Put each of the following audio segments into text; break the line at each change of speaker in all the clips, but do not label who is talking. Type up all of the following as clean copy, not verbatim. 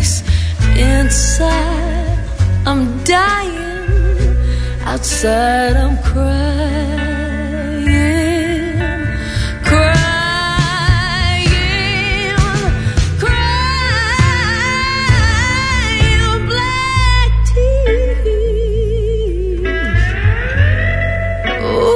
place. Inside, I'm dying. Outside, I'm crying, crying, crying black tears. Ooh.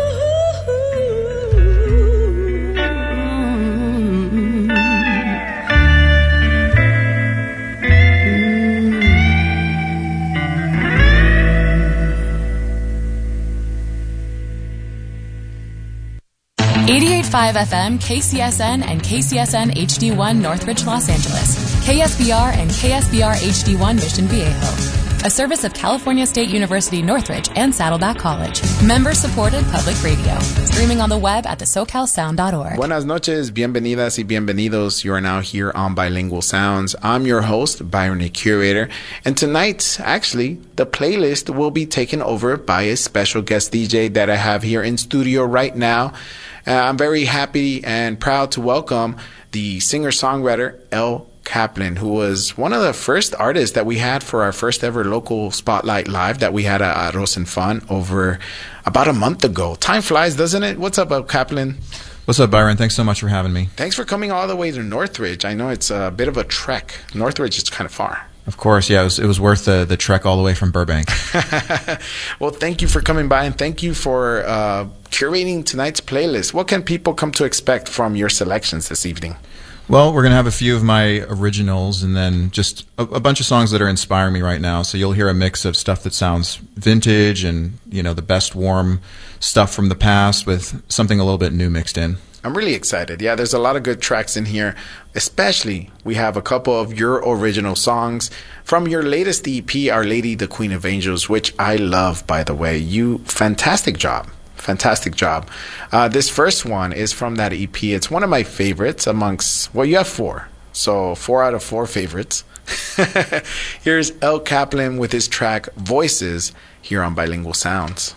FM, KCSN, and KCSN HD1 Northridge, Los Angeles. KSBR and KSBR HD1 Mission Viejo. A service of California State University Northridge and Saddleback College. Member-supported public radio. Streaming on the web at thesocalsound.org.
Buenas noches, bienvenidas y bienvenidos. You are now here on Bilingual Sounds. I'm your host, Byron the Curator. And tonight, actually, the playlist will be taken over by a special guest DJ that I have here in studio right now. I'm very happy and proud to welcome the singer-songwriter El Kaplan, who was one of the first artists that we had for our first ever local Spotlight Live that we had at Arroz and Fun over about a month ago. Time flies, doesn't it? What's up, El Kaplan?
What's up, Byron? Thanks so much for having me.
Thanks for coming all the way to Northridge. I know it's a bit of a trek. Northridge is kind of far.
Of course, yeah, it was worth the trek all the way from Burbank.
Well, thank you for coming by, and thank you for curating tonight's playlist. What can people come to expect from your selections this evening?
Well, we're going to have a few of my originals and then just a bunch of songs that are inspiring me right now. So you'll hear a mix of stuff that sounds vintage and, you know, the best warm stuff from the past with something a little bit new mixed in.
I'm really excited. Yeah, there's a lot of good tracks in here. Especially, we have a couple of your original songs from your latest EP, Our Lady, the Queen of Angels, which I love, by the way. Fantastic job. Fantastic job. This first one is from that EP. It's one of my favorites amongst, well, you have 4. So 4 out of 4 favorites. Here's El Kaplan with his track Voices here on Bilingual Sounds.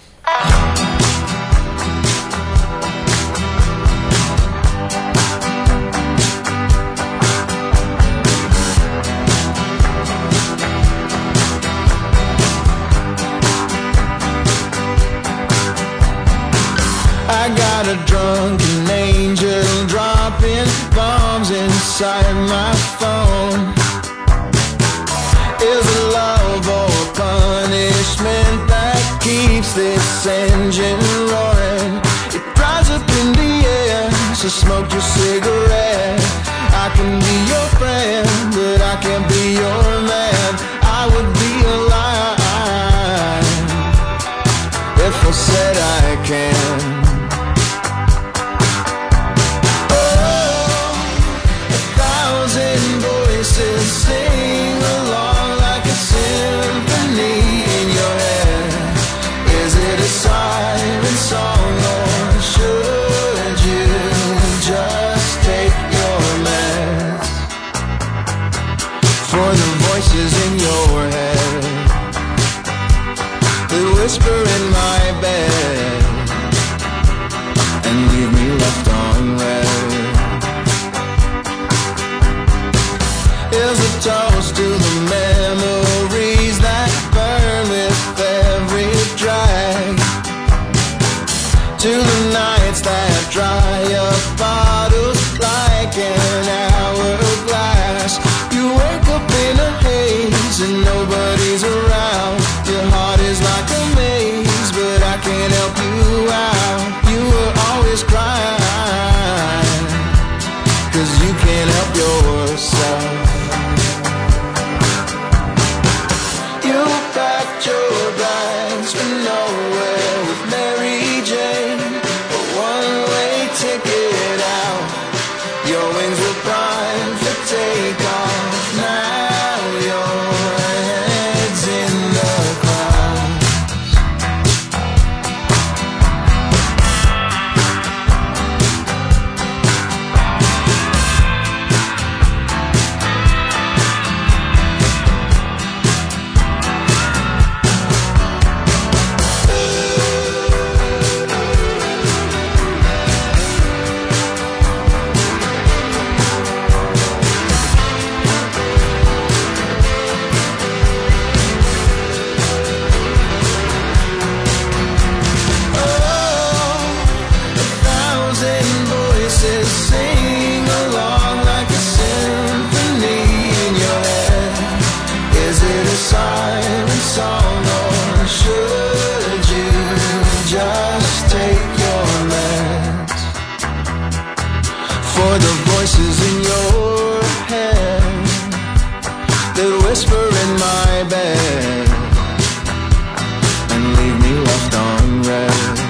I got a drunken angel dropping bombs inside my phone. Is it love or punishment that keeps this engine roaring? It rises up in the air, so smoke your cigarette. I can be your friend, but I can't be your man. I would be a liar if I said I can. Sing along like a symphony in your head. Is it a siren song or should you just take your meds? For the voices in your head, they whisper in my bed and leave me left unread. Is a toast to the memories that burn with every drag, to the nights that dry up bottles like an hourglass. You wake up in a haze and nobody's around. Your heart is like a maze, but I can't help you out. You were always crying, 'cause you can't help yourself. Your bags for nowhere with Mary Jane, a one-way ticket out whisper in my bed and leave me lost on red.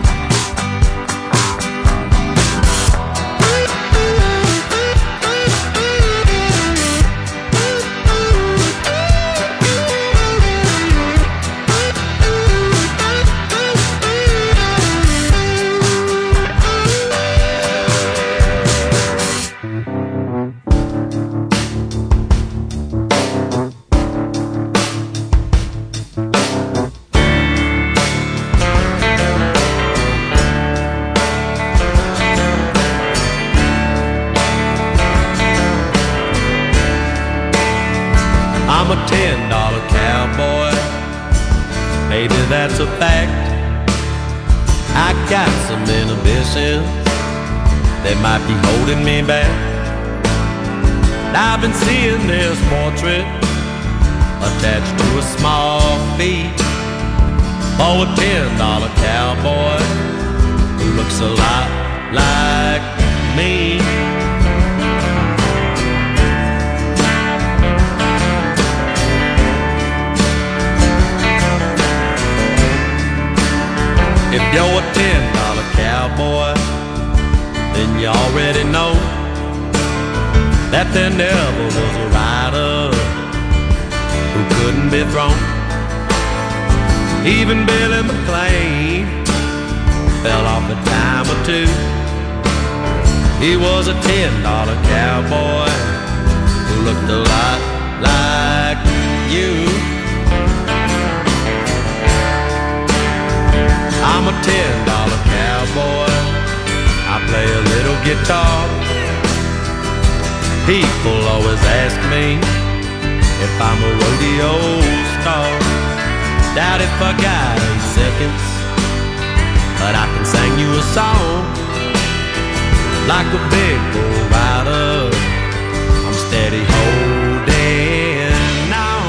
I'm a $10 cowboy, maybe that's a fact. I got some inhibitions that might be holding me back. I've been seeing this portrait attached to a small fee for a $10 cowboy who looks a lot like me. If you're a $10 cowboy, then you already know that there never was a rider who couldn't be thrown. Even Billy McLean fell off a time or two. He was a $10 cowboy who looked a lot like you. I'm a $10 cowboy, I play a little guitar. People always ask me if I'm a rodeo star. Doubt if I got 8 seconds, but I can sing you a song. Like a big bull rider, I'm steady holding on.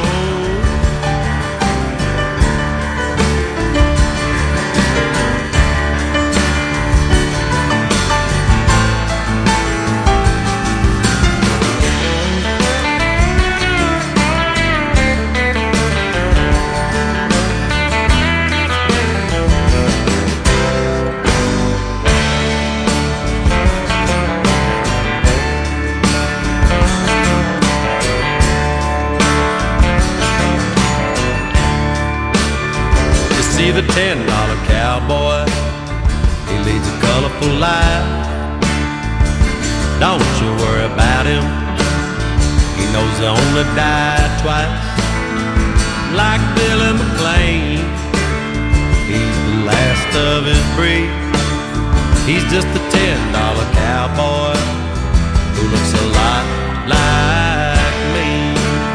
See the $10 cowboy, he leads a colorful life. Don't you worry about him, he knows he'll only die twice. Like Billy McLean, he's the last of his breed. He's just a $10 cowboy who looks a lot like me.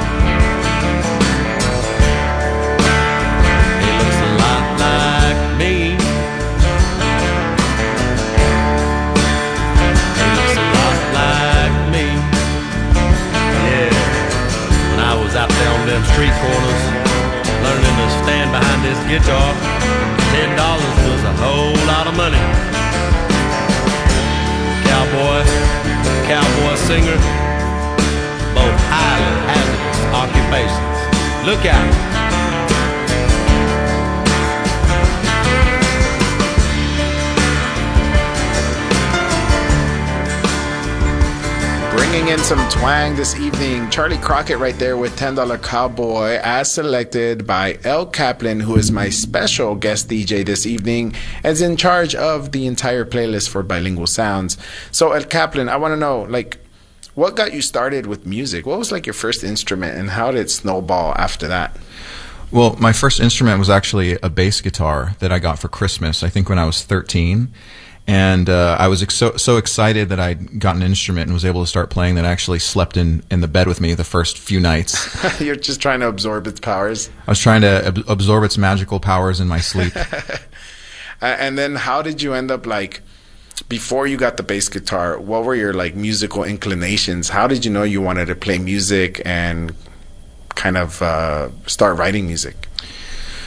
Out there on them street corners, learning to stand behind this guitar. $10 was a whole lot of money. Cowboy singer, both highly hazardous occupations. Look out.
Bringing in some twang this evening, Charlie Crockett right there with $10 Cowboy, as selected by El Kaplan, who is my special guest DJ this evening, and is in charge of the entire playlist for Bilingual Sounds. So El Kaplan, I want to know, like, what got you started with music? What was like your first instrument, and how did it snowball after that?
Well, my first instrument was actually a bass guitar that I got for Christmas, I think when I was 13. And I was so excited that I'd got an instrument and was able to start playing that I actually slept in the bed with me the first few nights.
You're just trying to absorb its powers?
I was trying to absorb its magical powers in my sleep.
And then how did you end up, like, before you got the bass guitar, what were your, like, musical inclinations? How did you know you wanted to play music and kind of start writing music?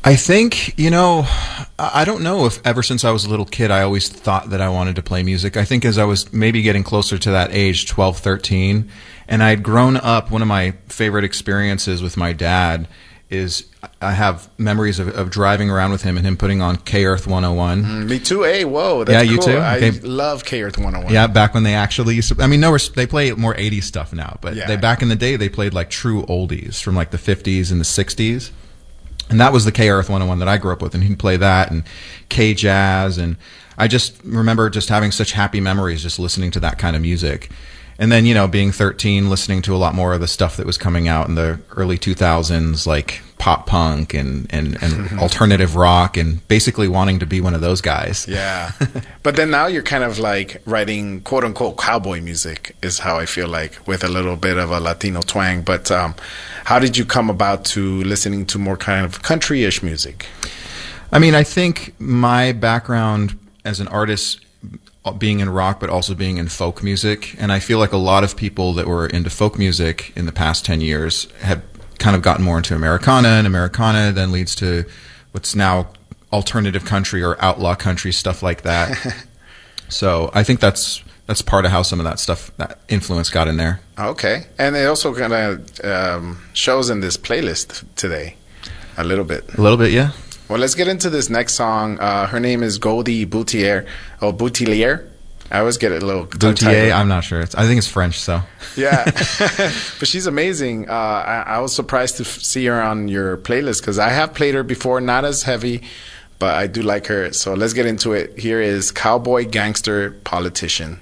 I think, I don't know if ever since I was a little kid, I always thought that I wanted to play music. I think as I was maybe getting closer to that age, 12, 13, and I'd grown up, one of my favorite experiences with my dad is I have memories of driving around with him and him putting on K-Earth 101.
Me too. Hey, whoa. That's
yeah, you
cool.
too?
I
Okay.
love K-Earth 101.
Yeah, back when they actually used to, I mean, no, they play more 80s stuff now, but
Yeah.
back in the day, they played like true oldies from like the 50s and the 60s. And that was the K-Earth 101 that I grew up with, and he'd play that and K-Jazz, and I just remember just having such happy memories just listening to that kind of music. And then, being 13, listening to a lot more of the stuff that was coming out in the early 2000s, like pop punk and alternative rock, and basically wanting to be one of those guys.
Yeah. But then now you're kind of like writing quote unquote cowboy music is how I feel like, with a little bit of a Latino twang. But how did you come about to listening to more kind of country-ish music?
I mean, I think my background as an artist, being in rock, but also being in folk music. And I feel like a lot of people that were into folk music in the past 10 years have kind of gotten more into Americana, and Americana then leads to what's now alternative country or outlaw country, stuff like that. So I think that's part of how some of that stuff, that influence got in there.
Okay. And it also kind of shows in this playlist today a little bit.
A little bit, yeah.
Well, let's get into this next song. Her name is Goldie Boutier. Oh, Boutillier. I always get it a little
Boutier, I'm not sure. I think it's French, so.
Yeah. But she's amazing. I was surprised to see her on your playlist because I have played her before, not as heavy, but I do like her. So let's get into it. Here is Cowboy Gangster Politician.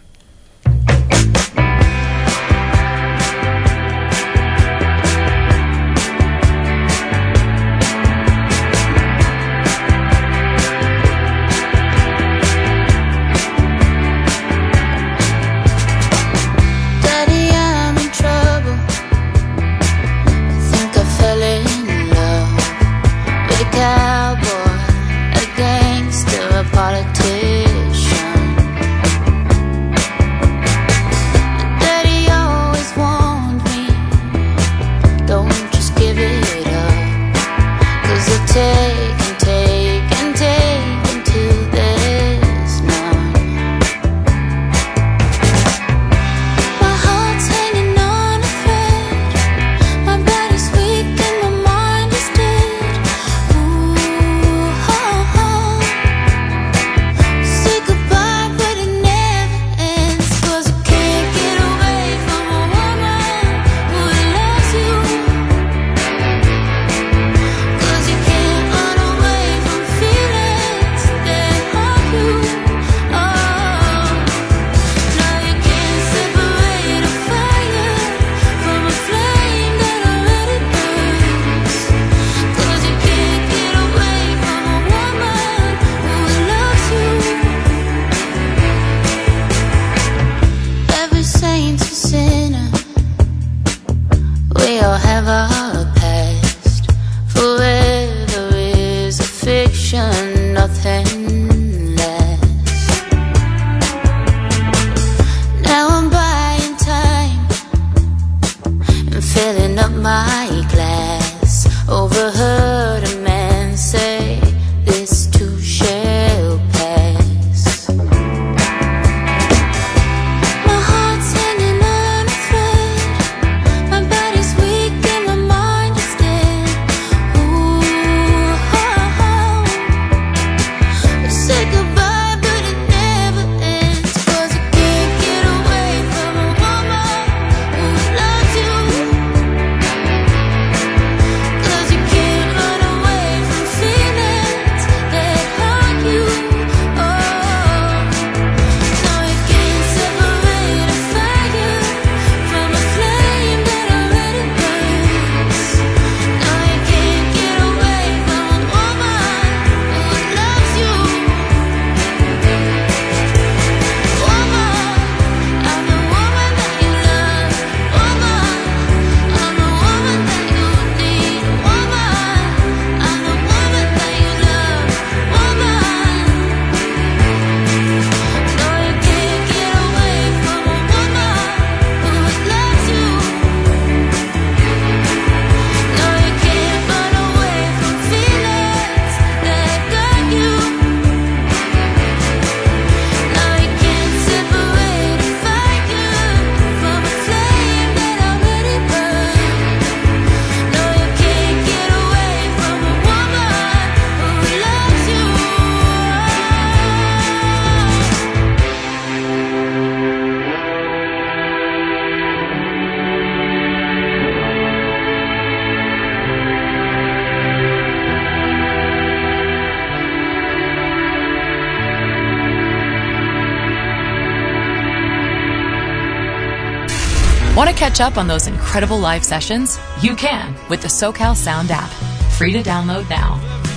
Want to catch up on those incredible live sessions? You can with the SoCal Sound app. Free to download now.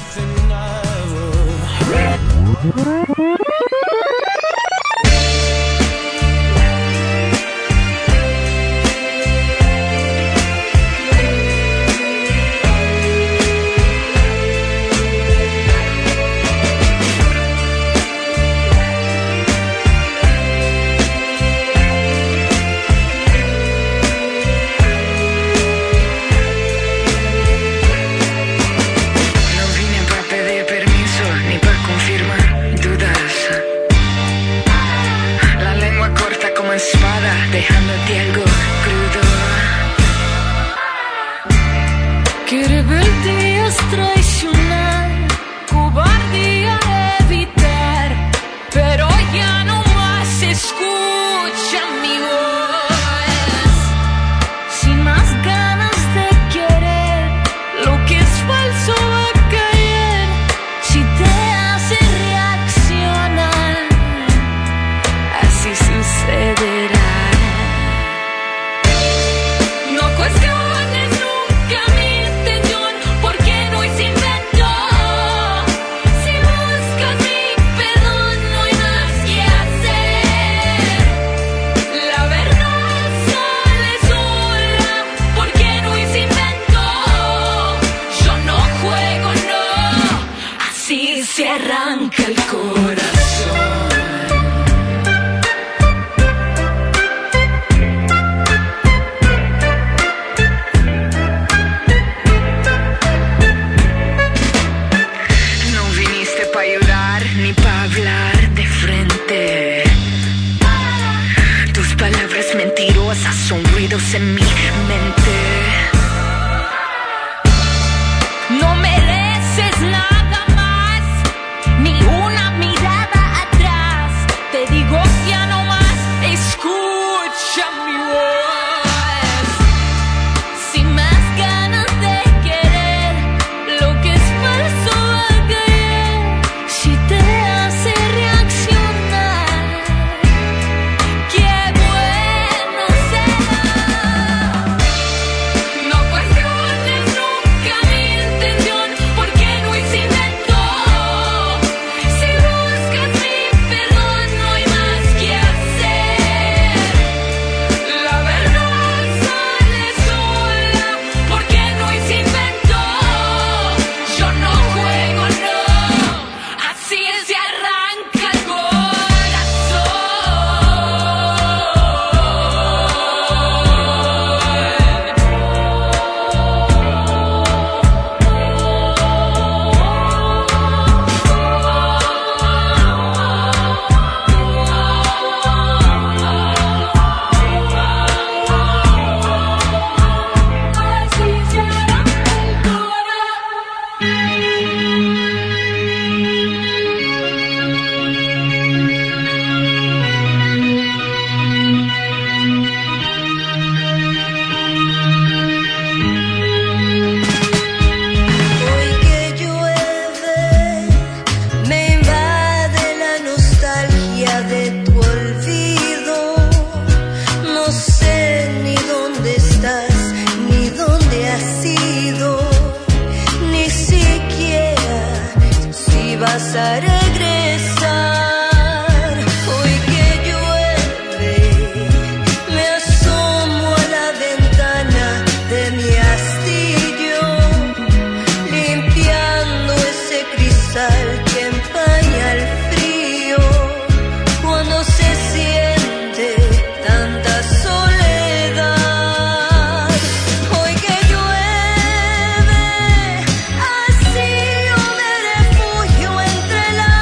Dejándote algo crudo. Que rebeldía es traicionar, cobardía evitar, pero ya no más escucha mi voz. Sin más ganas de querer, lo que es falso va a caer. Si te hace reaccionar, así sucederá. Cuestiones nunca mi intención, porque no se inventó. Si buscas mi perdón no hay más que hacer. La verdad sale sola, porque no se inventó. Yo no juego, no, así se arranca el corazón. Son ruidos en mi mente. No mereces nada más, ni una mirada atrás. Te digo ya no más, escucha mi voz. Sin más ganas de querer, lo que es falso va a caer. Si te hace reaccionar, qué bueno será. No cuestiones nunca mi intención, porque no se inventó. Si buscas mi perdón no hay más que hacer. La verdad sale sola, porque no se inventó. Yo no juego, no, así se arranca el corazón. Así se arranca el corazón.
Hoy que llueve, me invade la nostalgia de tu olvido. No sé ni dónde estás, ni dónde has ido, ni siquiera si vas a regresar. Hoy que llueve, me asomo a la ventana de mi hastillo, limpiando ese cristal que empaña el frío. Cuando se siente tanta soledad. Hoy que llueve, así yo me refugio entre la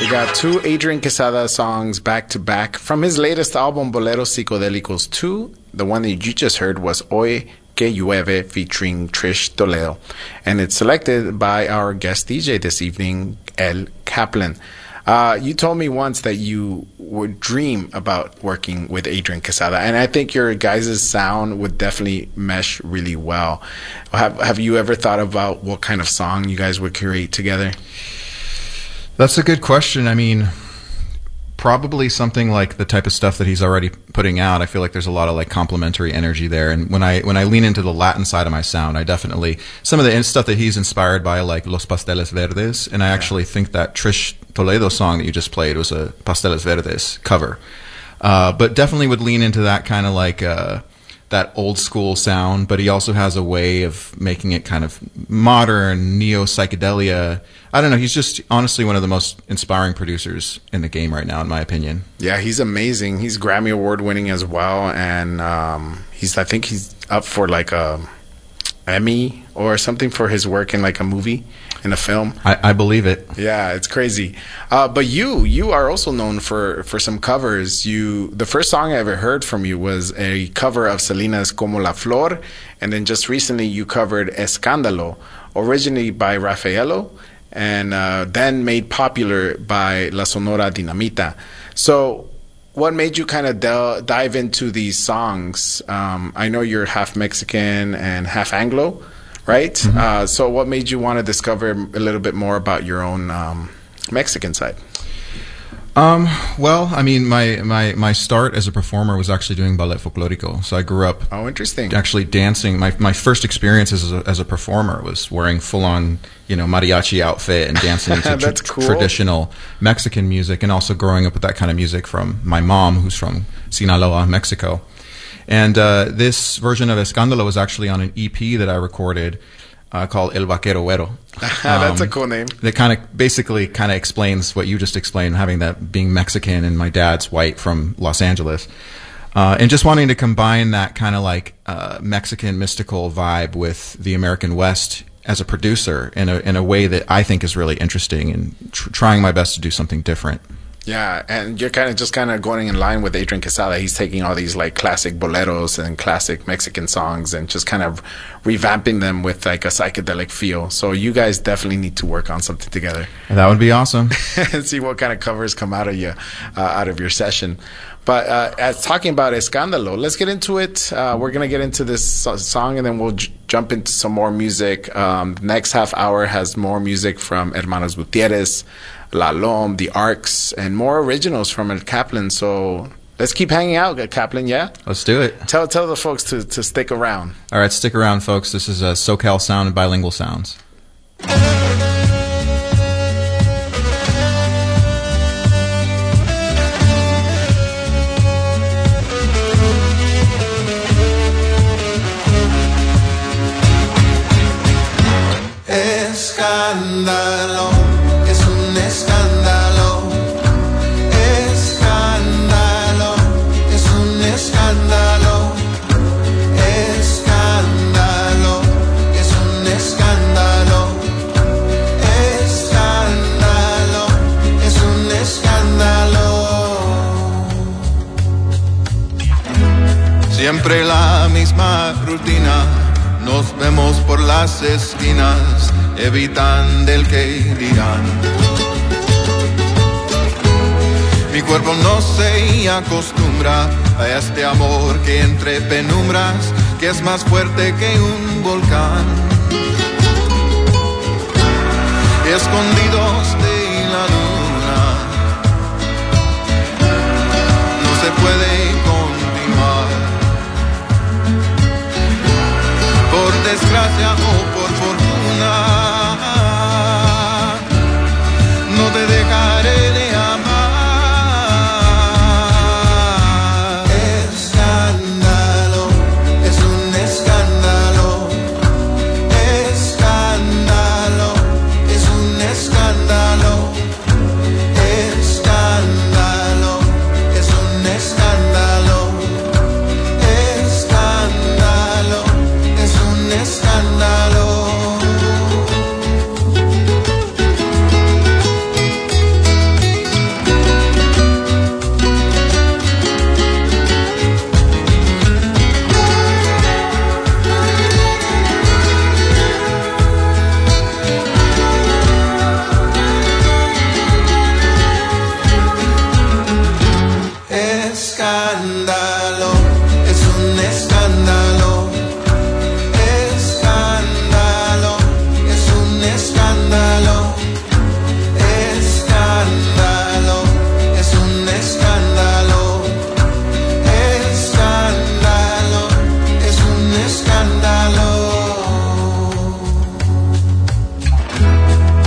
We got two Adrian Quesada songs back to back from his latest album, Boleros Psicodélicos 2. The one that you just heard was Hoy Que Llueve featuring Trish Toledo. And it's selected by our guest DJ this evening, El Kaplan. You told me once that you would dream about working with Adrian Quesada, and I think your guys' sound would definitely mesh really well. Have you ever thought about what kind of song you guys would create together?
That's a good question. I mean, probably something like the type of stuff that he's already putting out. I feel like there's a lot of like complementary energy there. And when I lean into the Latin side of my sound, I definitely, some of the stuff that he's inspired by, like Los Pasteles Verdes, and I actually think that Trish Toledo song that you just played was a Pasteles Verdes cover. But definitely would lean into that kind of like that old school sound, but he also has a way of making it kind of modern, neo-psychedelia. I don't know, he's just honestly one of the most inspiring producers in the game right now, in my opinion.
Yeah, he's amazing. He's Grammy Award winning as well, and I think he's up for like a Emmy or something for his work in like a movie, in a film.
I believe it.
Yeah, it's crazy. But you are also known for some covers. The first song I ever heard from you was a cover of Selena's Como la Flor, and then just recently you covered Escándalo, originally by Rafaelo, and then made popular by La Sonora Dinamita. So what made you kind of dive into these songs? I know you're half Mexican and half Anglo, right? Mm-hmm. So what made you want to discover a little bit more about your own Mexican side?
Well, I mean, my start as a performer was actually doing ballet folklorico. So I grew up
interesting.
Actually dancing. My first experience as a performer was wearing full-on, mariachi outfit and dancing to traditional Mexican music, and also growing up with that kind of music from my mom, who's from Sinaloa, Mexico. And this version of Escándalo was actually on an EP that I recorded called El Vaquero Güero.
That's a cool name.
That kind of explains what you just explained, having that being Mexican and my dad's white from Los Angeles. And just wanting to combine that kind of like Mexican mystical vibe with the American West as a producer in a way that I think is really interesting, and trying my best to do something different.
Yeah, and you're kind of going in line with Adrian Quesada. He's taking all these like classic boleros and classic Mexican songs and just kind of revamping them with like a psychedelic feel. So you guys definitely need to work on something together.
That would be awesome.
And see what kind of covers come out of you, out of your session. But as talking about Escándalo, let's get into it. We're going to get into this song, and then we'll jump into some more music. The next half hour has more music from Hermanos Gutierrez, La Lom, The Arcs, and more originals from El Kaplan. So let's keep hanging out, El Kaplan, yeah?
Let's do it.
Tell the folks to stick around.
All right, stick around, folks. This is SoCal Sound and Bilingual Sounds.
Escándalo, es un escándalo. Escándalo, es un escándalo. Escándalo, es un escándalo. Escándalo, es un escándalo. Siempre la misma rutina. Nos vemos por las esquinas, evitando el que dirán. Mi cuerpo no se acostumbra a este amor que entre penumbras, que es más fuerte que un volcán. Escondidos de la luna, no se puede continuar. Por desgracia o por fortuna, no te dejaré de amar. Escándalo, es un escándalo. Escándalo, es un escándalo.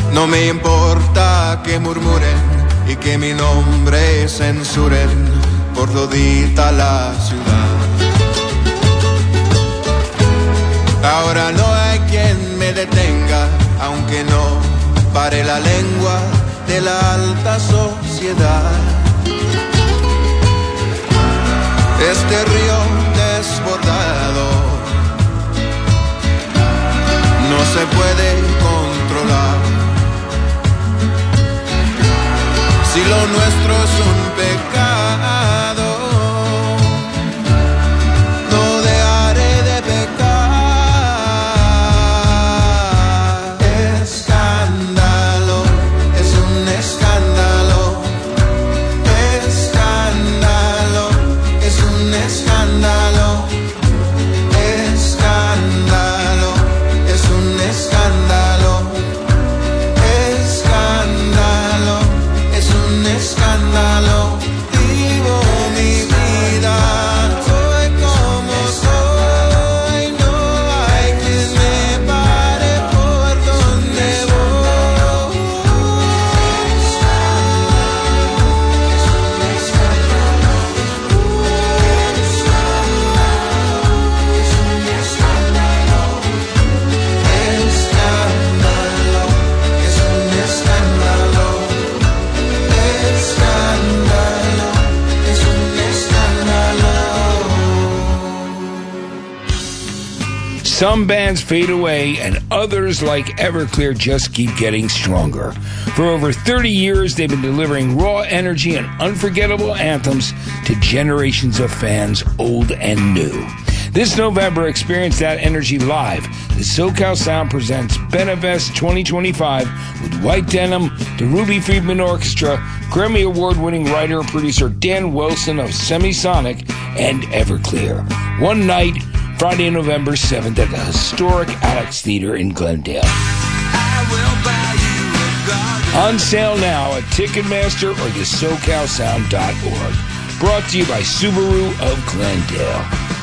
No me importa que murmuren y que mi nombre censuren por todita la ciudad. Ahora no hay quien me detenga, aunque no pare la lengua de la alta sociedad. Este río desbordado no se puede controlar. Si lo nuestro es un pecado, no dejaré de pecar. Escándalo, es un escándalo. Escándalo, es un escándalo. Escándalo, es un escándalo. Escándalo, es un escándalo. Vivo mi vida, soy como soy. No hay quien me pare por donde voy. Escándalo, es un escándalo. Escándalo, es un escándalo.
Some bands fade away, and others, like Everclear, just keep getting stronger. For over 30 years, they've been delivering raw energy and unforgettable anthems to generations of fans, old and new. This November, experience that energy live. The SoCal Sound presents Benefest 2025 with White Denim, the Ruby Friedman Orchestra, Grammy Award-winning writer and producer Dan Wilson of Semisonic, and Everclear. One night, Friday, November 7th at the historic Alex Theater in Glendale. On sale now at Ticketmaster or the SoCalSound.org. Brought to you by Subaru of Glendale.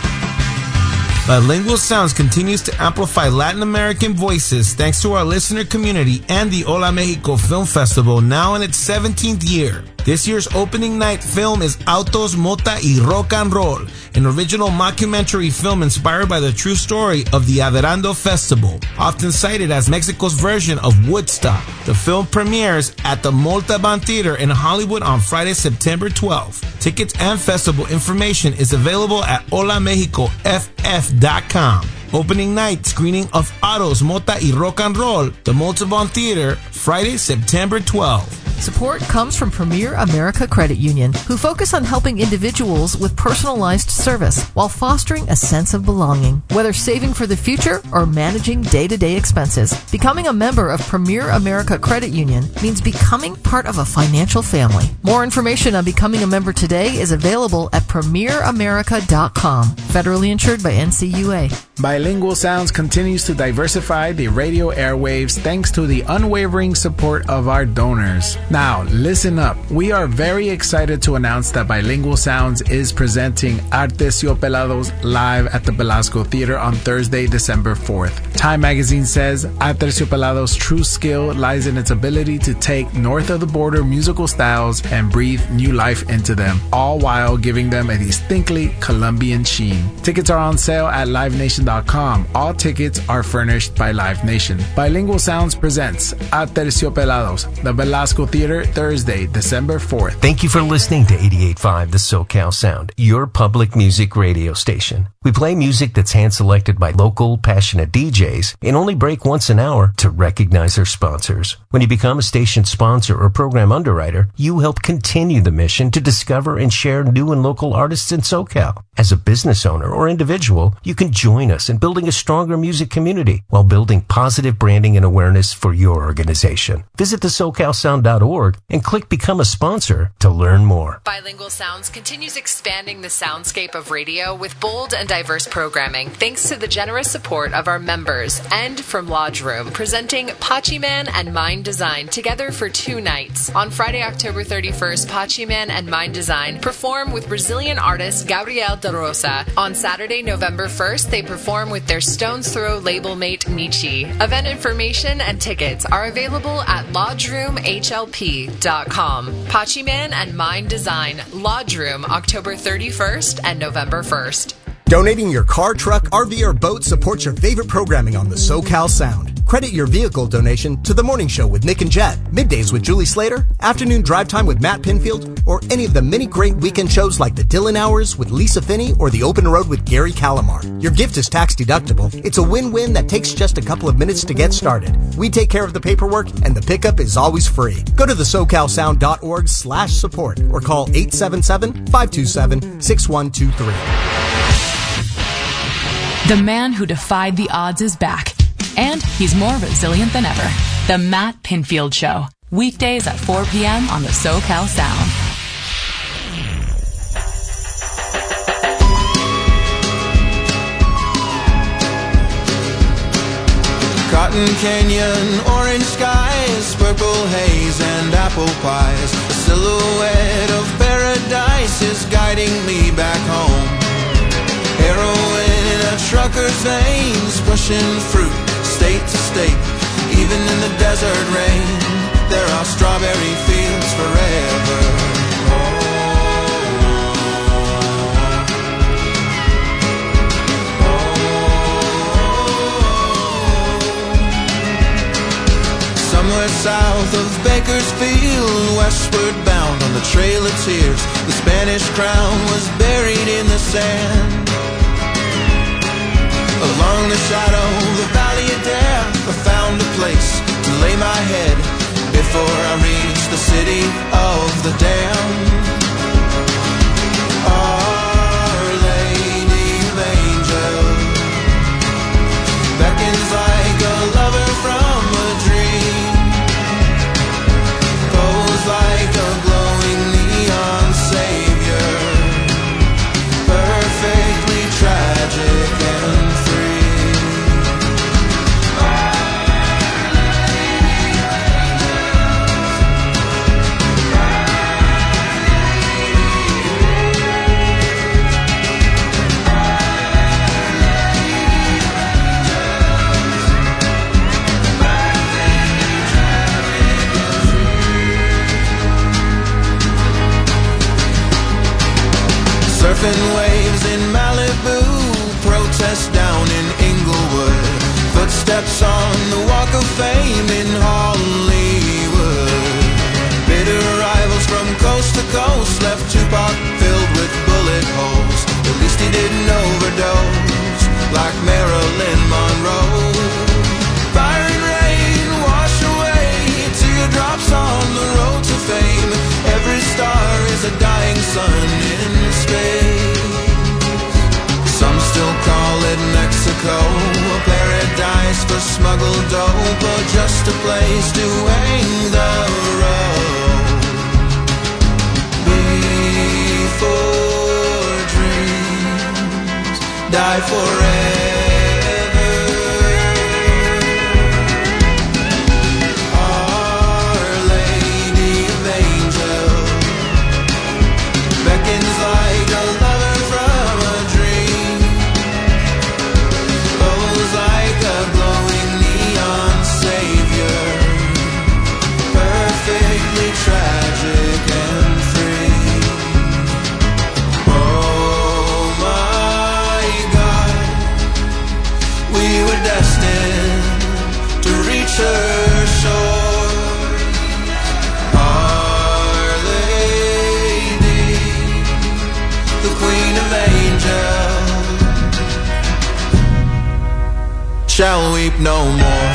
Bilingual Sounds continues to amplify Latin American voices thanks to our listener community and the Hola Mexico Film Festival, now in its 17th year. This year's opening night film is Autos, Mota y Rock and Roll, an original mockumentary film inspired by the true story of the Averando Festival, often cited as Mexico's version of Woodstock. The film premieres at the Montalban Theater in Hollywood on Friday, September 12th. Tickets and festival information is available at HolaMexicoFF.com. Opening night screening of Autos, Mota y Rock and Roll, the Montalban Theater, Friday, September 12th.
Support comes from Premier America Credit Union, who focus on helping individuals with personalized service while fostering a sense of belonging. Whether saving for the future or managing day-to-day expenses, becoming a member of Premier America Credit Union means becoming part of a financial family. More information on becoming a member today is available at premieramerica.com. Federally insured by NCUA.
Bilingual Sounds continues to diversify the radio airwaves thanks to the unwavering support of our donors. Now, listen up. We are very excited to announce that Bilingual Sounds is presenting Aterciopelados live at the Belasco Theater on Thursday, December 4th. Time magazine says Aterciopelados' true skill lies in its ability to take north of the border musical styles and breathe new life into them, all while giving them a distinctly Colombian sheen. Tickets are on sale at livenation.com. All tickets are furnished by Live Nation. Bilingual Sounds presents Aterciopelados, the Belasco Theater, Thursday, December 4th.
Thank you for listening to 88.5 The SoCal Sound, your public music radio station. We play music that's hand-selected by local, passionate DJs and only break once an hour to recognize our sponsors. When you become a station sponsor or program underwriter, you help continue the mission to discover and share new and local artists in SoCal. As a business owner or individual, you can join us in building a stronger music community while building positive branding and awareness for your organization. Visit the SoCalSound.org KSBR.org and click Become a Sponsor to learn more.
Bilingual Sounds continues expanding the soundscape of radio with bold and diverse programming, thanks to the generous support of our members, and from Lodge Room, presenting Pachi Man and Mind Design together for 2 nights. On Friday, October 31st, Pachi Man and Mind Design perform with Brazilian artist Gabriel Da Rosa. On Saturday, November 1st, they perform with their Stone's Throw label mate Michi. Event information and tickets are available at lodgeroomhlp.com. Pachi Man and Mind Design, Lodge Room, October 31st and November 1st.
Donating your car, truck, RV, or boat supports your favorite programming on the SoCal Sound. Credit your vehicle donation to The Morning Show with Nick and Jet, Middays with Julie Slater, Afternoon Drive Time with Matt Pinfield, or any of the many great weekend shows like The Dylan Hours with Lisa Finney or The Open Road with Gary Calamar. Your gift is tax deductible. It's a win-win that takes just a couple of minutes to get started. We take care of the paperwork, and the pickup is always free. Go to thesocalsound.org/support or call 877-527-6123.
The man who defied the odds is back, and he's more resilient than ever. The Matt Pinfield Show, weekdays at 4 p.m. on the SoCal Sound.
Cotton Canyon, orange skies, purple haze and apple pies. A silhouette of paradise is guiding me back home. Heroin in a trucker's veins, pushing fruit state to state. Even in the desert rain, there are strawberry fields forever. Somewhere south of Bakersfield, westward bound on the Trail of Tears, the Spanish crown was buried in the sand. Along the shadow, the valley of death, I found a place to lay my head before I reached the city of the damned. Our Lady of Angels beckons like a lover from a dream, pose like a glowing neon savior, perfectly tragic and surfing waves in Malibu, protests down in Inglewood, footsteps on the Walk of Fame in Hollywood. Bitter rivals from coast to coast left Tupac filled with bullet holes. At least he didn't overdose like Marilyn Monroe. Fire and rain wash away teardrops on the road to fame. Every star is a dying sun in space. Some still call it Mexico, a paradise for smuggled dope, or just a place to hang the road. Before dreams die forever. Shall weep no more.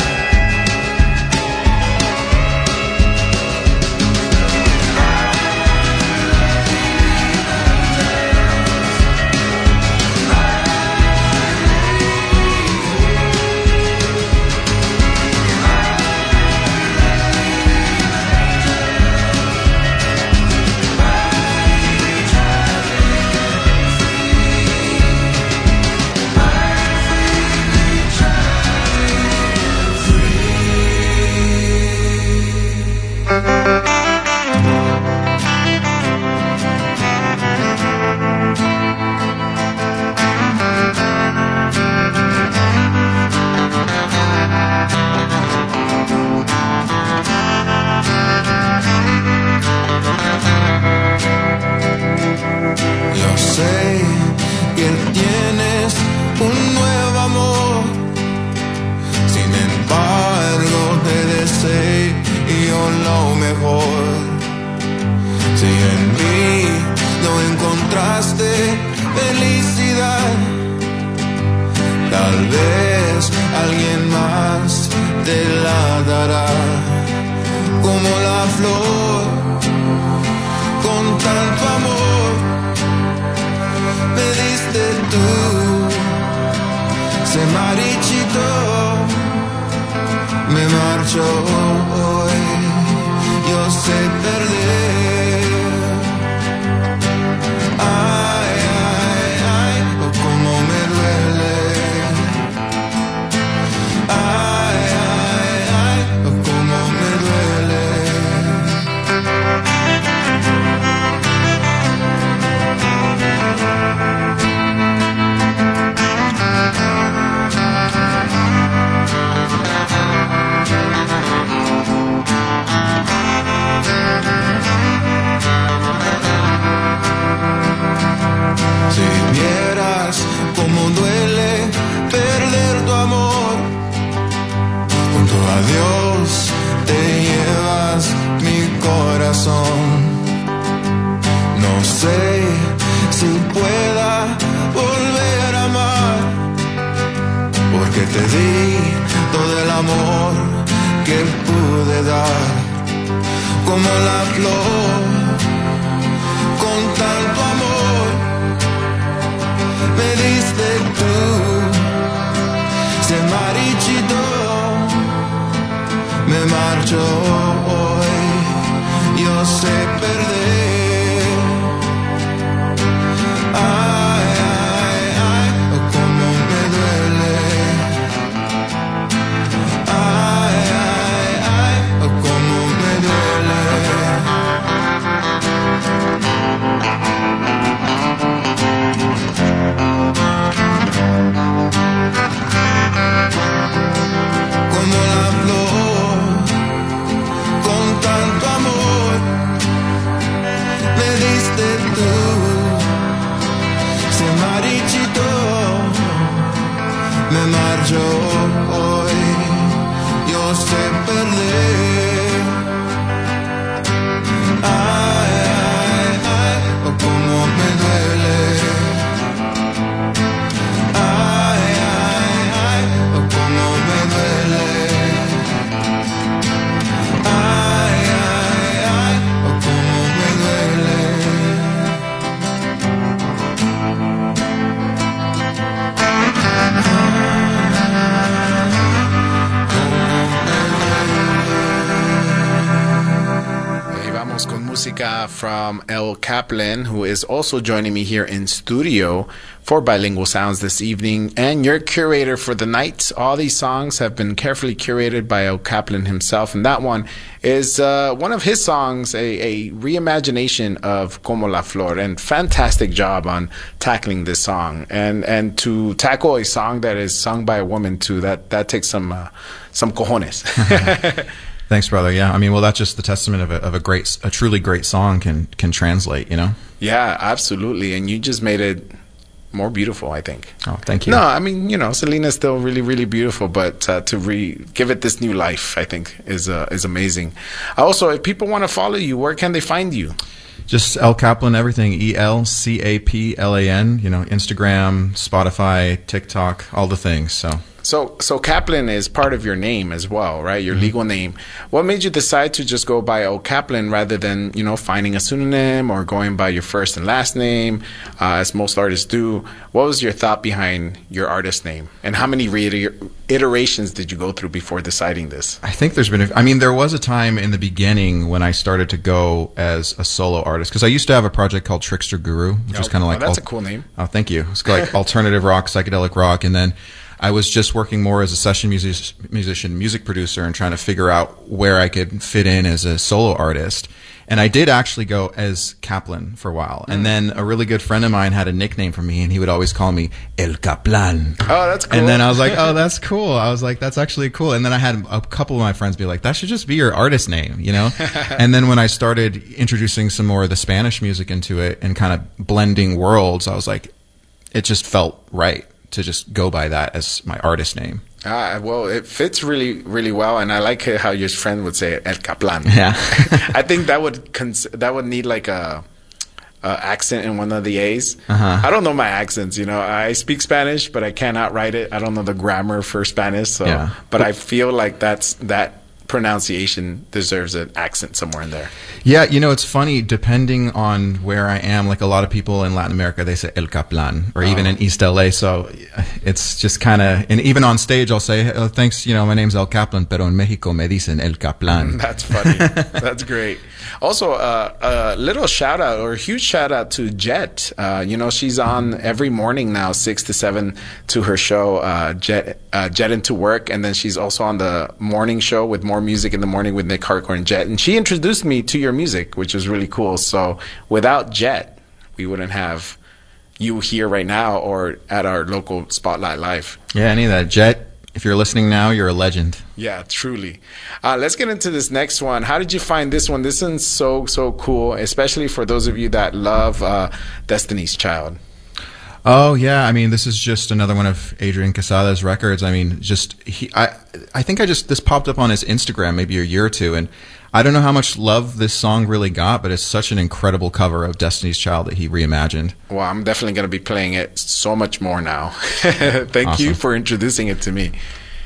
corazón. No sé si pueda volver a amar, porque te di todo el amor que pude dar, como la flor, con tanto amor me diste tú, se marchitó, me marcho hoy, yo sé perder. Ay, ay, ay, oh, cómo me duele. Ay, ay, ay, oh, cómo me duele. Como la flor, con tanto amor me diste tú, se marchitó, me marcho hoy, yo sé perder. Ay, ay, ay, oh, cómo me duele. Ay, ay, ay, oh, cómo me duele. Ay, ay, ay, oh, cómo me duele.
Ahí vamos con música from El Kaplan, who is also joining me here in studio for Bilingual Sounds this evening, and your curator for the night. All these songs have been carefully curated by El Kaplan himself, and that one is one of his songs, a reimagination of Como la Flor, and fantastic job on tackling this song. And to tackle a song that is sung by a woman too, that takes some cojones.
Thanks, brother. Yeah, I mean, well, that's just the testament of a truly great song can translate, you know?
Yeah, absolutely. And you just made it more beautiful, I think.
Oh, thank you.
No, I mean, you know, Selena's still really, really beautiful, but to give it this new life, I think, is amazing. Also, if people want to follow you, where can they find you?
Just El Kaplan, everything. ELCAPLAN. You know, Instagram, Spotify, TikTok, all the things.
So Kaplan is part of your name as well, right? Your legal name. What made you decide to just go by El Kaplan rather than, you know, finding a pseudonym or going by your first and last name, as most artists do? What was your thought behind your artist name? And how many iterations did you go through before deciding this?
I think there was a time in the beginning when I started to go as a solo artist, because I used to have a project called Trickster Guru, which is kind of like...
that's a cool name.
Oh, thank you. It's like alternative rock, psychedelic rock, and then I was just working more as a session musician, music producer, and trying to figure out where I could fit in as a solo artist. And I did actually go as Kaplan for a while. And then a really good friend of mine had a nickname for me, and he would always call me El Kaplan.
Oh, that's cool.
And then I was like, oh, that's cool. I was like, that's actually cool. And then I had a couple of my friends be like, that should just be your artist name, you know? And then when I started introducing some more of the Spanish music into it and kind of blending worlds, I was like, it just felt right to just go by that as my artist name.
Well, it fits really, really well, and I like how your friend would say El Kaplan.
Yeah.
I think that would need like a accent in one of the A's.
Uh-huh.
I don't know my accents, you know. I speak Spanish, but I cannot write it. I don't know the grammar for Spanish, so.
Yeah.
But I feel like that pronunciation deserves an accent somewhere in there.
Yeah, you know, it's funny, depending on where I am, like a lot of people in Latin America, they say El Kaplan, or even in East LA, so it's just kind of, and even on stage I'll say, oh, thanks, you know, my name's El Kaplan, pero en Mexico me dicen El Kaplan.
That's funny. That's great. Also, a little shout out, or a huge shout out to Jet. You know, she's on every morning now, 6 to 7, to her show, Jet Into Work, and then she's also on the morning show with More Music in the Morning with Nick Harcourt Jet. And she introduced me to your music, which was really cool. So without Jet, we wouldn't have you here right now or at our local Spotlight Live.
Yeah, any of that. Jet, if you're listening now, you're a legend.
Yeah, truly. Let's get into this next one. How did you find this one? This one's so cool, especially for those of you that love Destiny's Child.
Oh, yeah. I mean, this is just another one of Adrian Quesada's records. I mean, I think this popped up on his Instagram maybe a year or two, and I don't know how much love this song really got, but it's such an incredible cover of Destiny's Child that he reimagined.
Well, I'm definitely going to be playing it so much more now. Thank you for introducing it to me.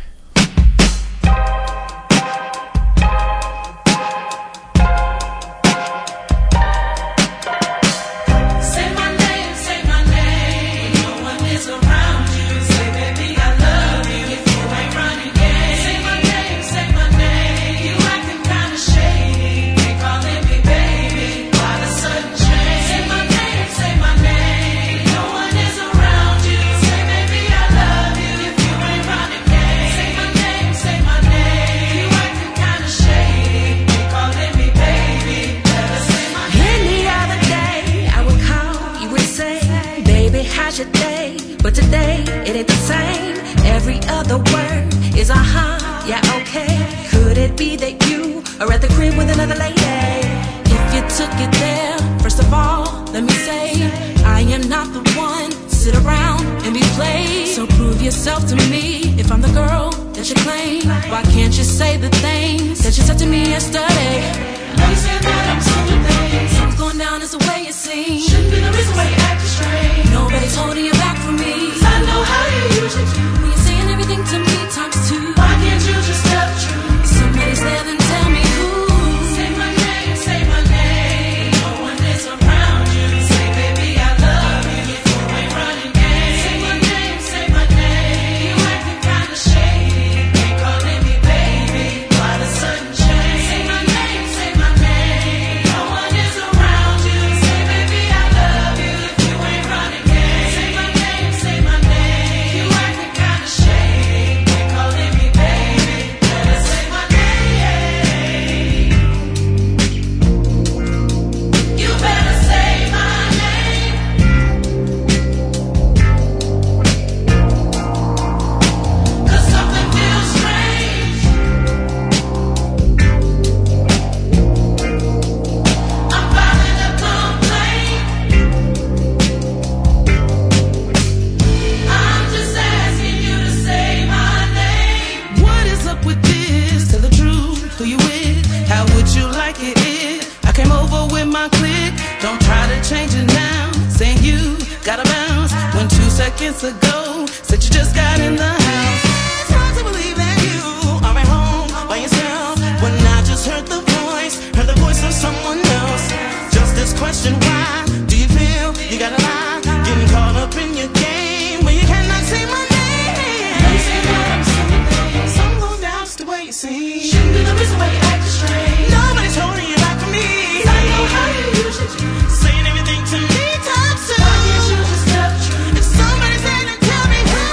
But today, it ain't the same. Every other word is yeah, okay. Could it be that you are at the crib with another lady? If you took it there, first of all, let me say, I am not the one to sit around and be played. So prove yourself to me if I'm the girl that you claim. Why can't you say the things that you said to me yesterday? I know you said that I'm doing things. Something's going down, it's the way it seems. Shouldn't be the reason why you acting strange. Nobody's holding you back from me. I know how you usually do. When you're saying everything to me times two. Why can't you just tell the truth? Somebody's there, then tell me who. Say my name, say my name. No one is around you. Say baby I love you. You ain't running game. Say my name, say my name. You acting kinda shady. Ain't calling me baby. Why the sudden change? Say my name, say my name. No one is around you. Say baby I love you. You ain't running game. Say my name, say my name. You acting kinda shady. Ain't calling me baby. Better say my name. You better say my name. 'Cause something feels strange. I'm filing a complaint. I'm just asking you to say my name. What is up with this? Tell the truth, who you with? How would you like it if I came over with my clique? Don't try to change it now. Saying you gotta bounce when 2 seconds ago said you just got in the house. It's hard to believe that you are at home by yourself when I just heard the voice of someone else. Just this question, why do you feel you gotta lie? Getting caught up in your game when you cannot say my name. Some go down just the way you see. Shouldn't be the reason why you act strange. Nobody's holding you back from me. I know how you usually do. Saying everything to me times two. Why can't you just tell the truth? If somebody's there to tell me who.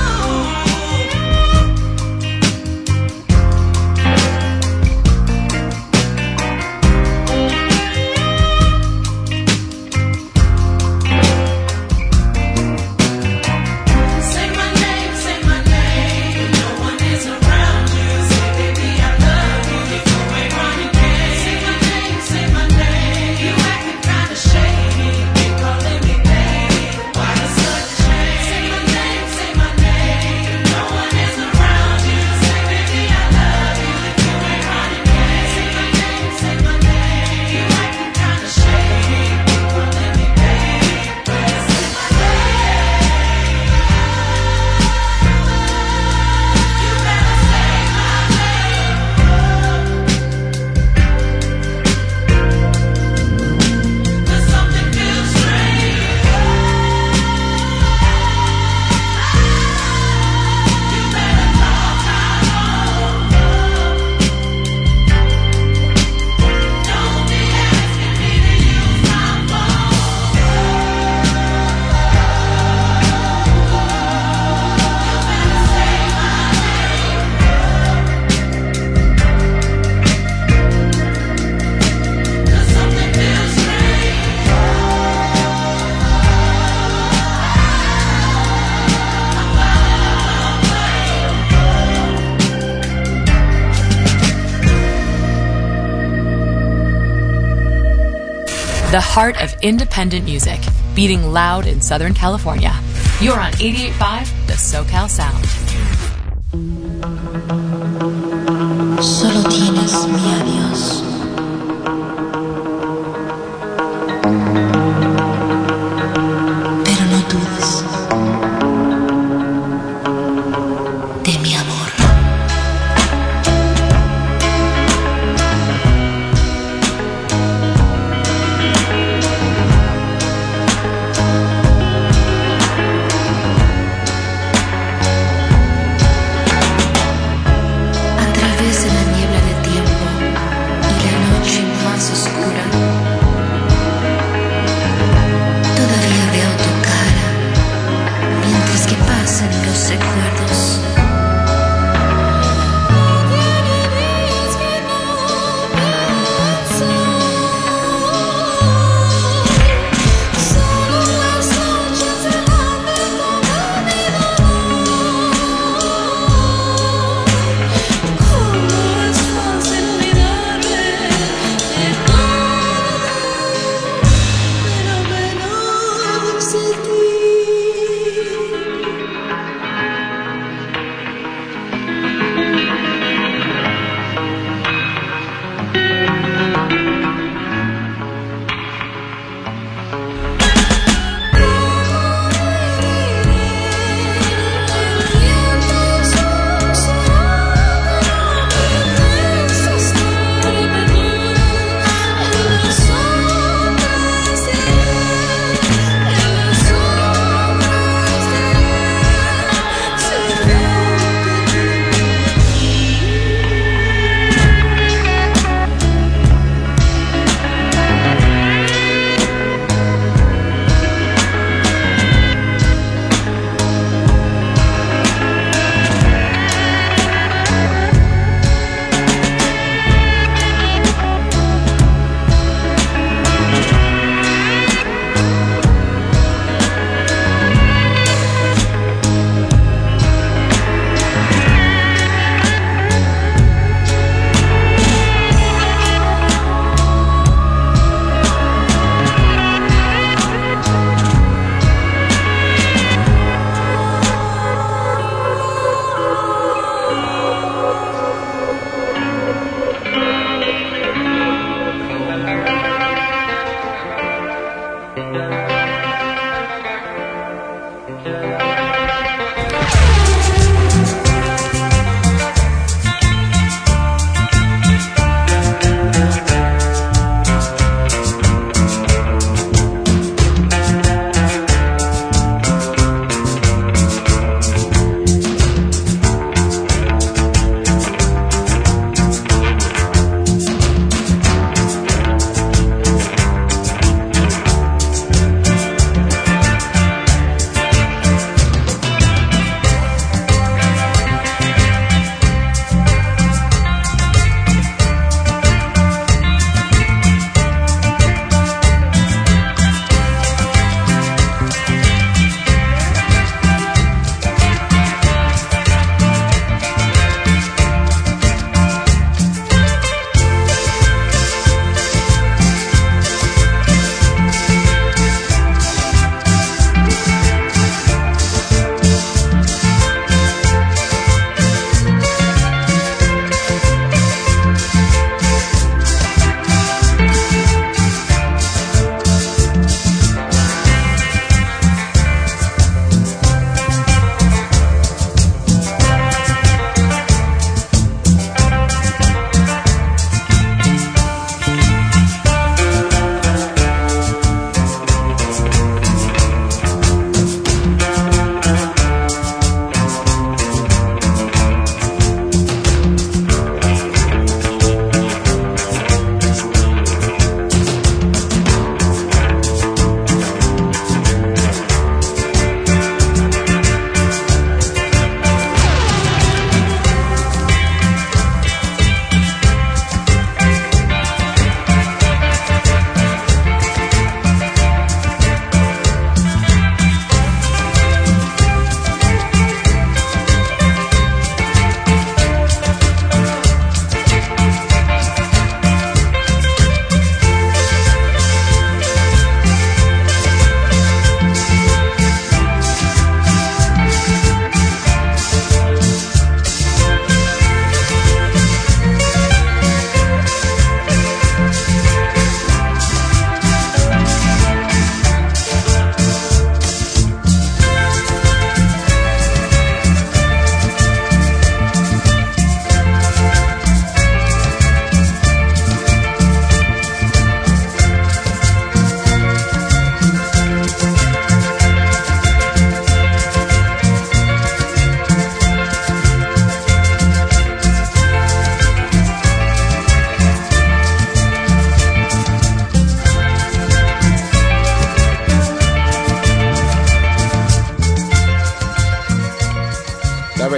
Say my name, say my name. No one is around you. Say baby I love you. You ain't running game. Say my name, say my name. You acting kinda shady. Ain't calling me baby. Why the such change? Say my name, say my name. No one is around you. Say baby I love you. You ain't running game. Say my name, say my name. You acting kinda shady. Ain't calling me baby. Better say my name. You better say my name. 'Cause something feels strange. You better call Tyrone. Don't be asking me to use my phone. You better say my name. 'Cause something feels strange.
The heart of independent music, beating loud in Southern California. You're on 88.5, the SoCal Sound.
Solo tienes mi adiós.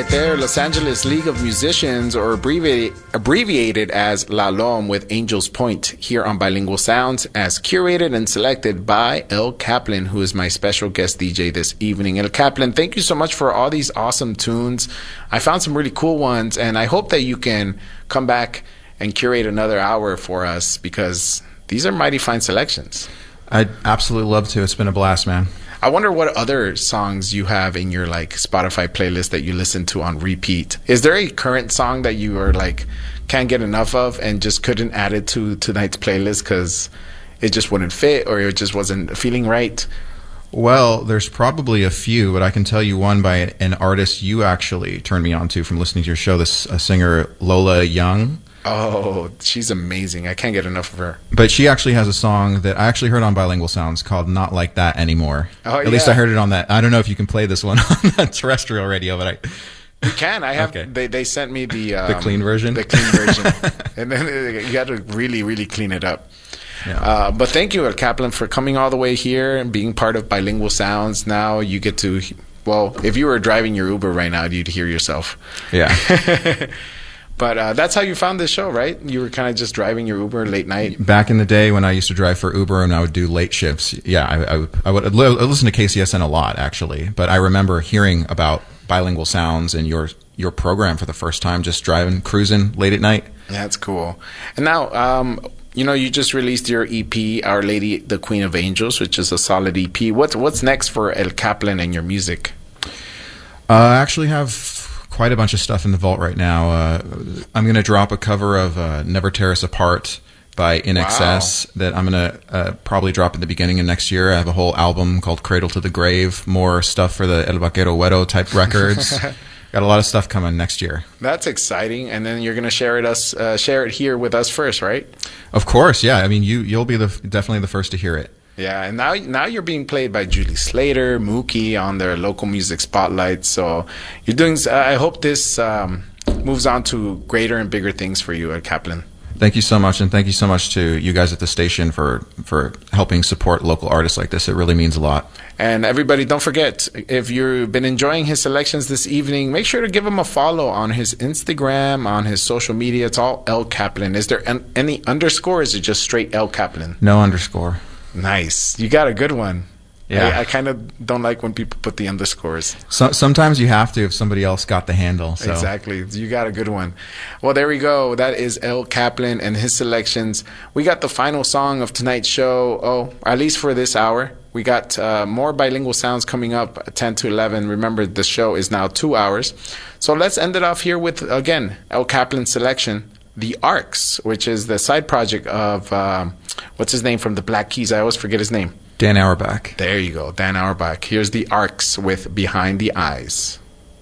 right there. Los Angeles League of Musicians, or abbreviated as La LOM, with Angel's Point, here on Bilingual Sounds, as curated and selected by El Kaplan, who is my special guest DJ this evening. El Kaplan, thank you so much for all these awesome tunes. I found some really cool ones, and I hope that you can come back and curate another hour for us, because these are mighty fine selections.
I'd absolutely love to. It's been a blast, man.
I wonder what other songs you have in your like Spotify playlist that you listen to on repeat. Is there a current song that you are like can't get enough of and just couldn't add it to tonight's playlist because it just wouldn't fit or it just wasn't feeling right?
Well, there's probably a few, but I can tell you one by an artist you actually turned me on to from listening to your show, this singer Lola Young.
Oh, she's amazing. I can't get enough of her.
But she actually has a song that I actually heard on Bilingual Sounds called Not Like That Anymore.
Oh,
At least I heard it on that. I don't know if you can play this one on terrestrial radio, but
You can. I have.
Okay.
They sent me the
clean version?
The clean version. And then you got to really, really clean it up. Yeah. But thank you, El Kaplan, for coming all the way here and being part of Bilingual Sounds. Now you get to, well, if you were driving your Uber right now, you'd hear yourself.
Yeah.
But that's how you found this show, right? You were kind of just driving your Uber late night?
Back in the day when I used to drive for Uber and I would do late shifts, yeah, I would listen to KCSN a lot, actually. But I remember hearing about Bilingual Sounds and your program for the first time, just driving, cruising late at night.
That's cool. And now, you just released your EP, Our Lady, the Queen of Angels, which is a solid EP. What's next for El Kaplan and your music?
I actually have quite a bunch of stuff in the vault right now. I'm going to drop a cover of Never Tear Us Apart by In Excess that I'm going to probably drop at the beginning of next year. I have a whole album called Cradle to the Grave, more stuff for the El Vaquero Güero type records. Got a lot of stuff coming next year.
That's exciting. And then you're going to share it here with us first, right?
Of course, yeah. I mean, you'll be definitely the first to hear it.
Yeah, and now you're being played by Julie Slater, Mookie on their local music spotlight. So you're doing. I hope this moves on to greater and bigger things for you at Kaplan.
Thank you so much, and thank you so much to you guys at the station for helping support local artists like this. It really means a lot.
And everybody, don't forget, if you've been enjoying his selections this evening, make sure to give him a follow on his Instagram, on his social media. It's all El Kaplan. Is there any underscore, or is it just straight El Kaplan?
No underscore.
Nice. You got a good one.
Yeah.
I kind of don't like when people put the underscores.
Sometimes you have to if somebody else got the handle. So.
Exactly. You got a good one. Well, there we go. That is El Kaplan and his selections. We got the final song of tonight's show. Oh, at least for this hour. We got more Bilingual Sounds coming up 10 to 11. Remember, the show is now 2 hours. So let's end it off here with, again, El Kaplan's selection, The Arcs, which is the side project of, what's his name from the Black Keys? I always forget his name.
Dan Auerbach.
There you go, Dan Auerbach. Here's The Arcs with Behind the Eyes.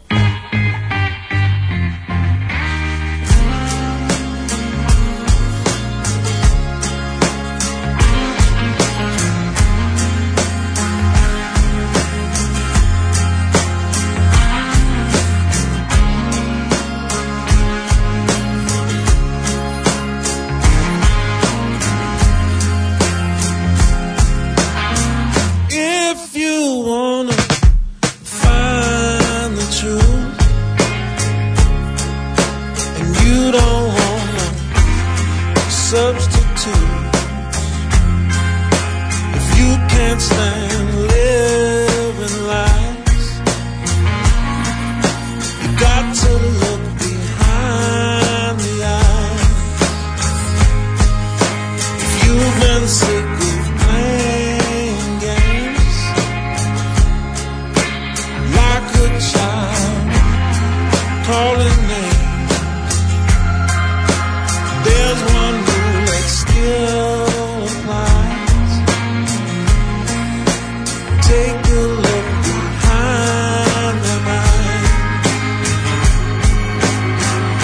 If you wanna find the truth, and you don't want no substitute, if you can't stand living lies, you got to look behind the eyes. If you've been sick of playing games like a child calling names, there's one rule that still applies. Take a look behind their eyes.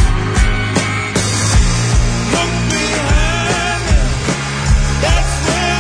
Look behind them, that's where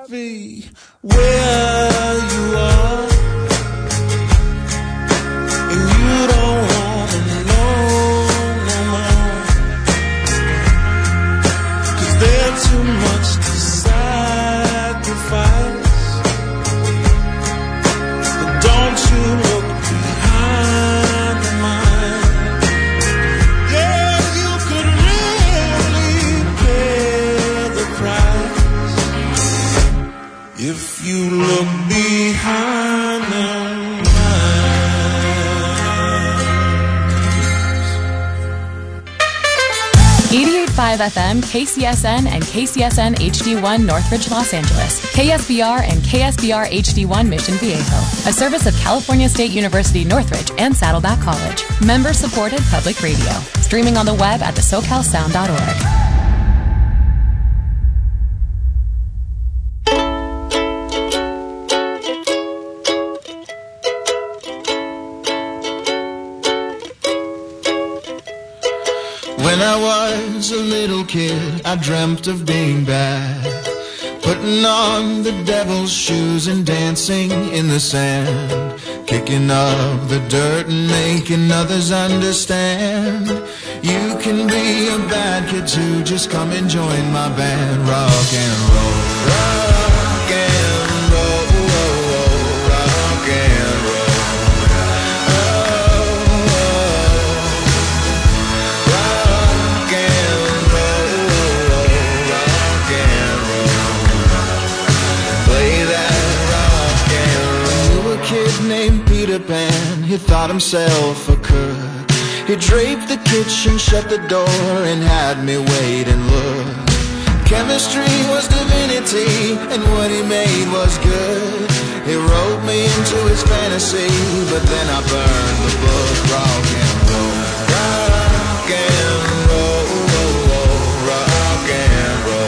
be where you are, and you don't wanna know no more, 'cause there's too much to sacrifice. But don't you look behind the mind. Yeah, you could really pay the price if you look behind the
lines. 88.5 FM, KCSN, and KCSN HD1 Northridge, Los Angeles. KSBR and KSBR HD1 Mission Viejo. A service of California State University Northridge and Saddleback College. Member-supported public radio. Streaming on the web at thesocalsound.org.
When I was a little kid, I dreamt of being bad, putting on the devil's shoes and dancing in the sand, kicking up the dirt and making others understand. You can be a bad kid too, just come and join my band. Rock and roll, rock and roll, rock and roll. Named Peter Pan, he thought himself a cook. He draped the kitchen, shut the door, and had me wait and look. Chemistry was divinity, and what he made was good. He wrote me into his fantasy, but then I burned the book. Rock and roll, rock and roll, rock and roll.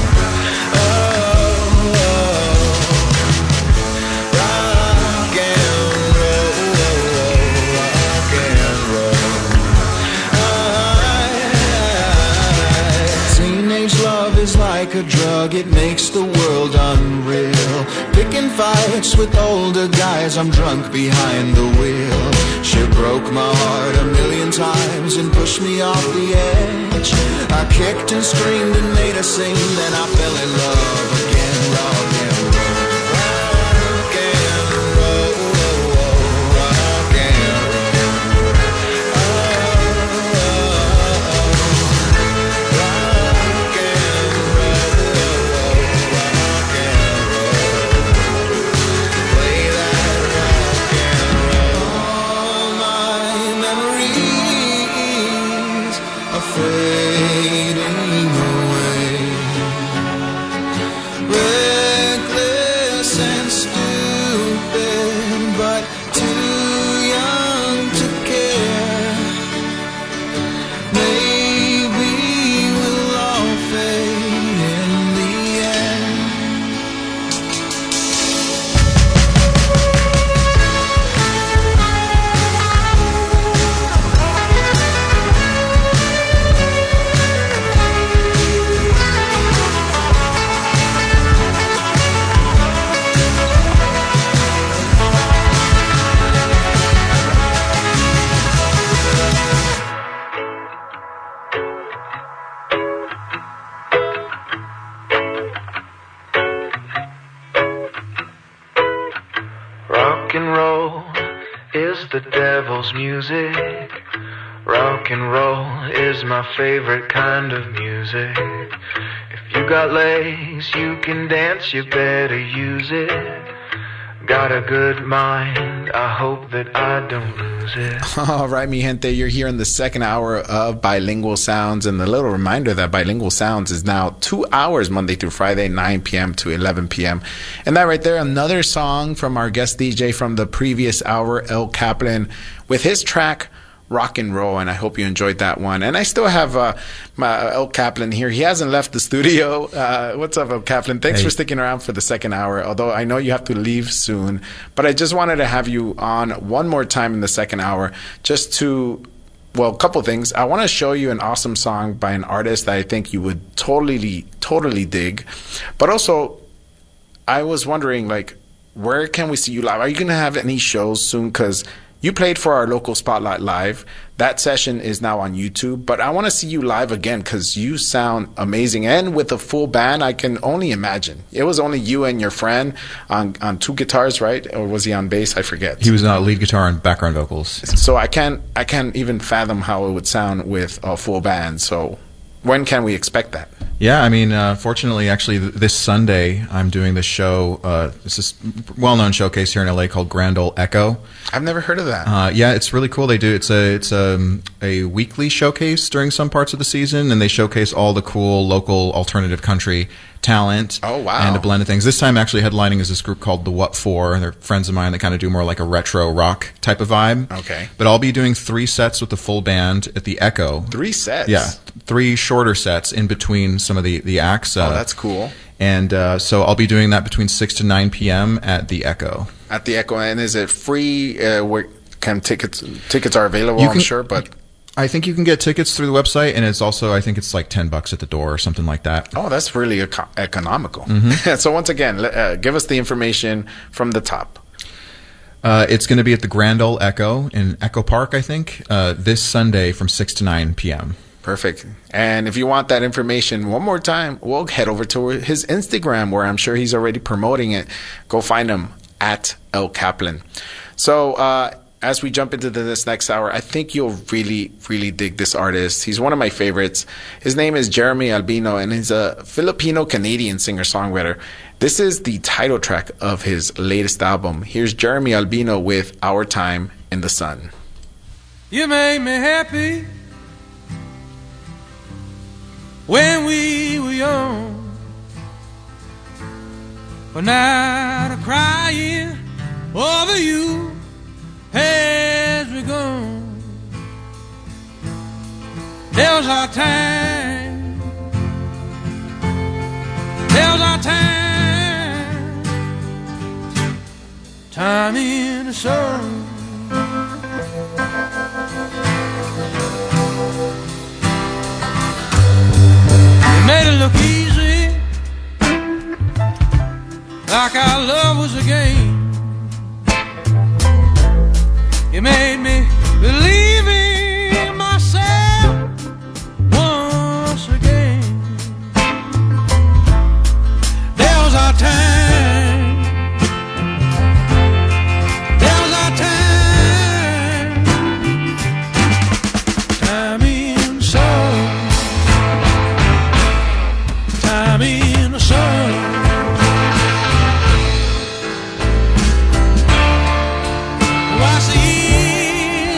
Like a drug, it makes the world unreal. Picking fights with older guys, I'm drunk behind the wheel. She broke my heart 1,000,000 times and pushed me off the edge. I kicked and screamed and made a scene, then I fell in love again. Rock and roll, rock and roll, rock and roll.
The devil's music. Rock and roll is my favorite kind of music. If you got legs, you can dance, you better use it. Got a good mind, I hope that I don't lose it.
All right, mi gente, you're here in the second hour of Bilingual Sounds, and the little reminder that Bilingual Sounds is now 2 hours Monday through Friday, 9 p.m. to 11 p.m. And that right there, another song from our guest DJ from the previous hour, El Kaplan, with his track Rock and Roll, and I hope you enjoyed that one. And I still have my El Kaplan here. He hasn't left the studio. What's up, El Kaplan? Thanks for sticking around for the second hour, although I know you have to leave soon. But I just wanted to have you on one more time in the second hour just to, well, a couple things. I want to show you an awesome song by an artist that I think you would totally dig. But also, I was wondering, like, where can we see you live? Are you going to have any shows soon? Because you played for our local Spotlight Live. That session is now on YouTube. But I want to see you live again because you sound amazing. And with a full band, I can only imagine. It was only you and your friend on 2 guitars, right? Or was he on bass? I forget.
He was lead guitar and background vocals.
So I can't even fathom how it would sound with a full band. So when can we expect that?
Yeah, I mean, fortunately, actually, this Sunday, I'm doing this show. This is a well-known showcase here in LA called Grand Ole Echo.
I've never heard of that.
Yeah, it's really cool. They do it's a weekly showcase during some parts of the season, and they showcase all the cool local alternative country talent.
Oh, wow.
And a blend of things. This time, actually, headlining is this group called The What For, and they're friends of mine that kind of do more like a retro rock type of vibe.
Okay.
But I'll be doing 3 sets with the full band at the Echo.
3 sets?
Yeah, 3 shorter sets in between some of the acts.
Oh, that's cool.
And so I'll be doing that between 6 to 9 p.m. at the Echo.
At the Echo. And is it free? Where can tickets are available, I'm sure, but
I think you can get tickets through the website, and it's also, I think it's like $10 at the door or something like that.
Oh, that's really economical.
Mm-hmm.
So once again, give us the information from the top.
It's going to be at the Grand Ole Echo in Echo Park, I think, this Sunday from 6 to 9 p.m.
Perfect. And if you want that information one more time, we'll head over to his Instagram, where I'm sure he's already promoting it. Go find him at El Kaplan. So as we jump into this next hour, I think you'll really, really dig this artist. He's one of my favorites. His name is Jeremy Albino, and he's a Filipino-Canadian singer-songwriter. This is the title track of his latest album. Here's Jeremy Albino with Our Time in the Sun.
You made me happy when we were young, but now I'm crying over you as we're gone. There was our time, there was our time, time in the sun. Made it look easy, like our love was a game. You made me believe in myself once again. There was our time, there was our time, time in sun. Time in the sun. Watch the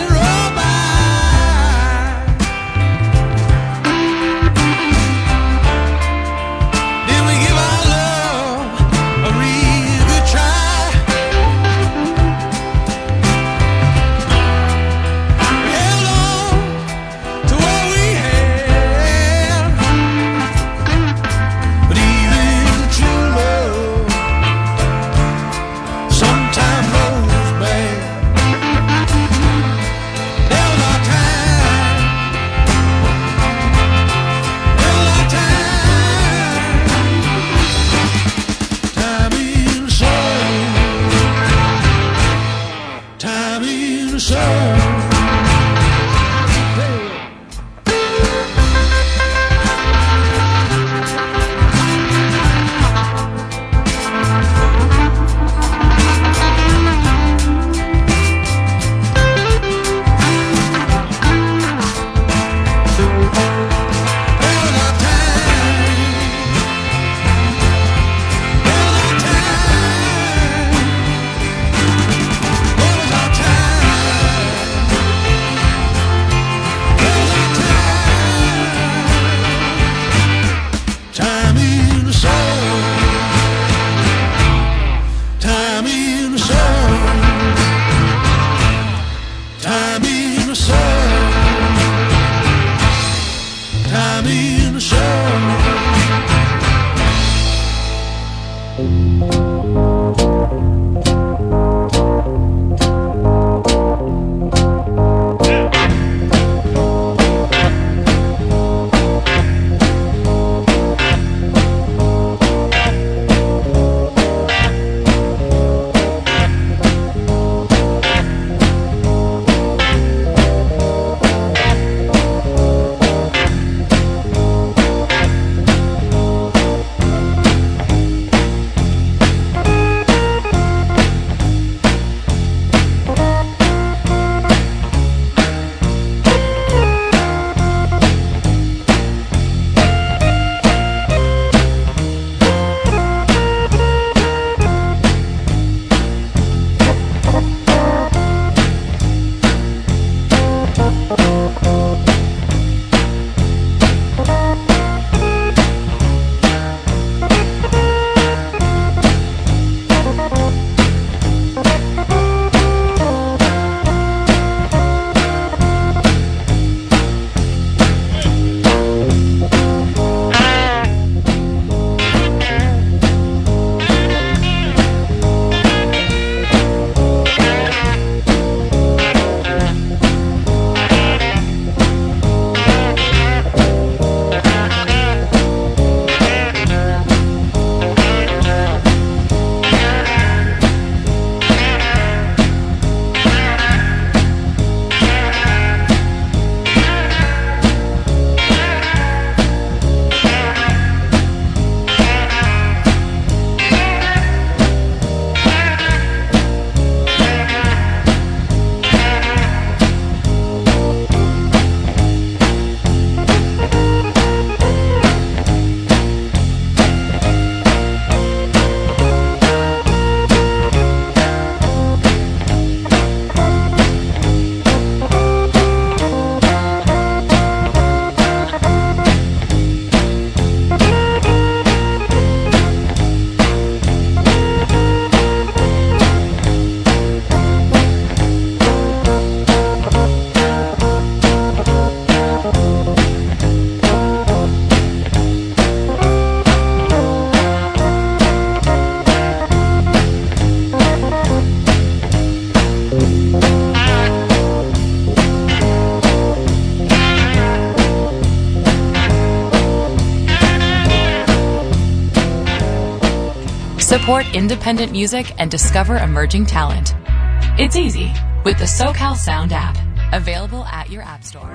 Support independent music and discover emerging talent. It's easy with the SoCal Sound app, available at your app store.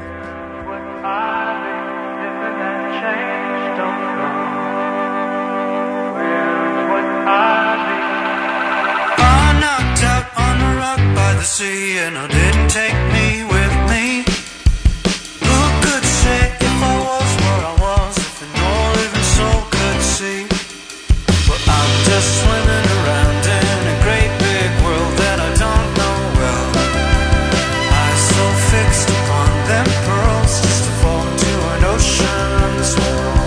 I knocked out on a rock by the sea, and I didn't take me with me. Who could say if I was where I was, if no living soul could see? But I'm just swimming around in a great big world that I don't know well. Eyes so fixed upon them pearls, just to fall into an ocean this world.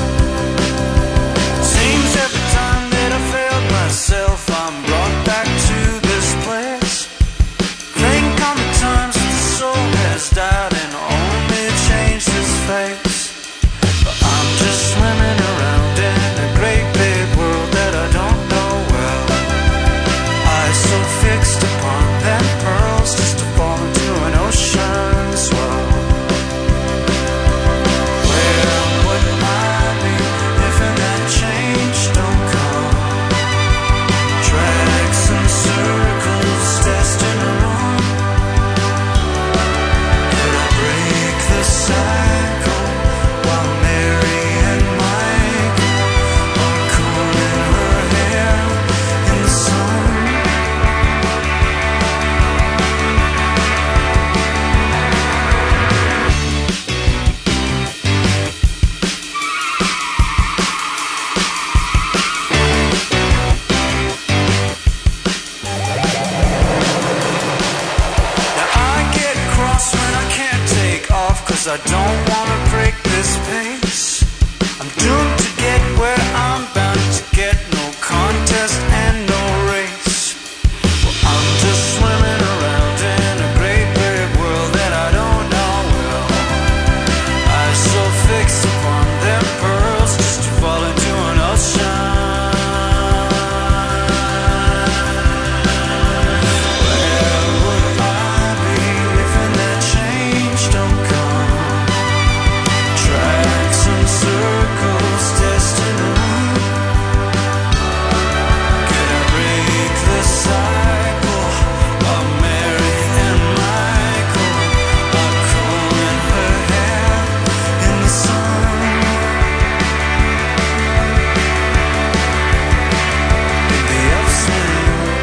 Seems every time that I failed myself, I'm brought back to this place. Think on the times that the soul has died and only changed its face. But I'm just swimming around in a great big world that I don't know well. Eyes so fixed upon them pearls, just to fall into an ocean swell. Where would I be if that change don't come? Drags and circles, destined to run. Could I break the cycle while Mary and Michael are cooling her hair in the sun? Now I get cross when I can't take off, 'cause I don't wanna break this pace. I'm doomed to get where I'm bound to get, no contest and no race. Well, I'm just swimming around in a great big world that I don't know well. Eyes so fixed upon them pearls, just to fall into an ocean. Where would I be if that change don't come? Tracks and circles, destined to run. Could I break the cycle of Mary and Michael are cooling her hair in the sun? Maybe I'll swim.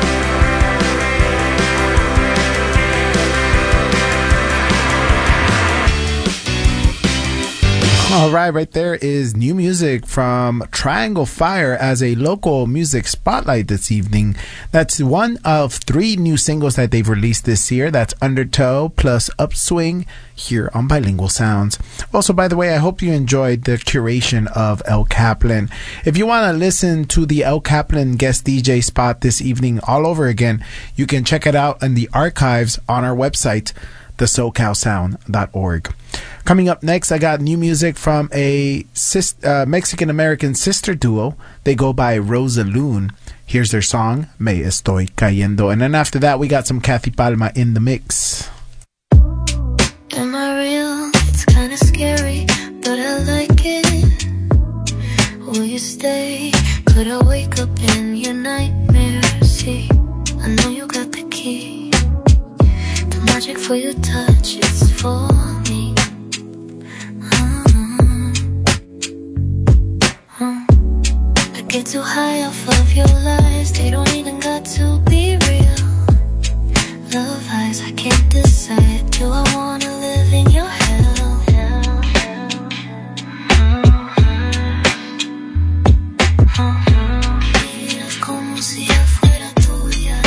All right there is new music from Triangle Fire as a local music spotlight this evening. That's one of 3 new singles that they've released this year. That's Undertow plus Upswing here on Bilingual Sounds. Also, by the way, I hope you enjoyed the curation of El Kaplan. If you want to listen to the El Kaplan guest DJ spot this evening all over again, you can check it out in the archives on our website, thesocalsound.org. Coming up next, I got new music from a Mexican-American sister duo. They go by Rosaloon. Here's their song, Me Estoy Cayendo. And then after that, we got some Kathy Palma in the mix.
Am I real? It's kinda scary, but I like it. Will you stay? Could I wake up in your nightmare? See, I know you got the key. The magic for your touch is for me. I get too high off of your lies. They don't even got to be real. Love eyes, I can't decide. Do I wanna live in your hell? Miras como si ya fuera tuya.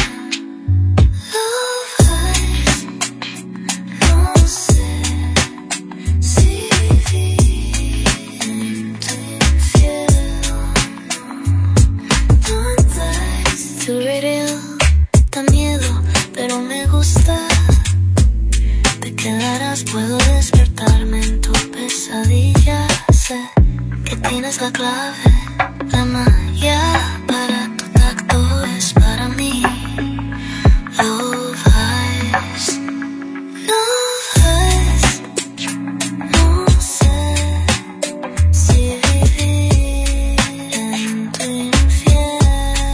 Love eyes, no sé si vivir en tu infierno. Don't die to real. Da miedo, pero me gusta. Te quedarás, puedo despertarme en tu pesadilla. Sé que tienes la clave, la magia para tu tacto es para mí. Love eyes, love eyes. No sé si vivir en tu infierno.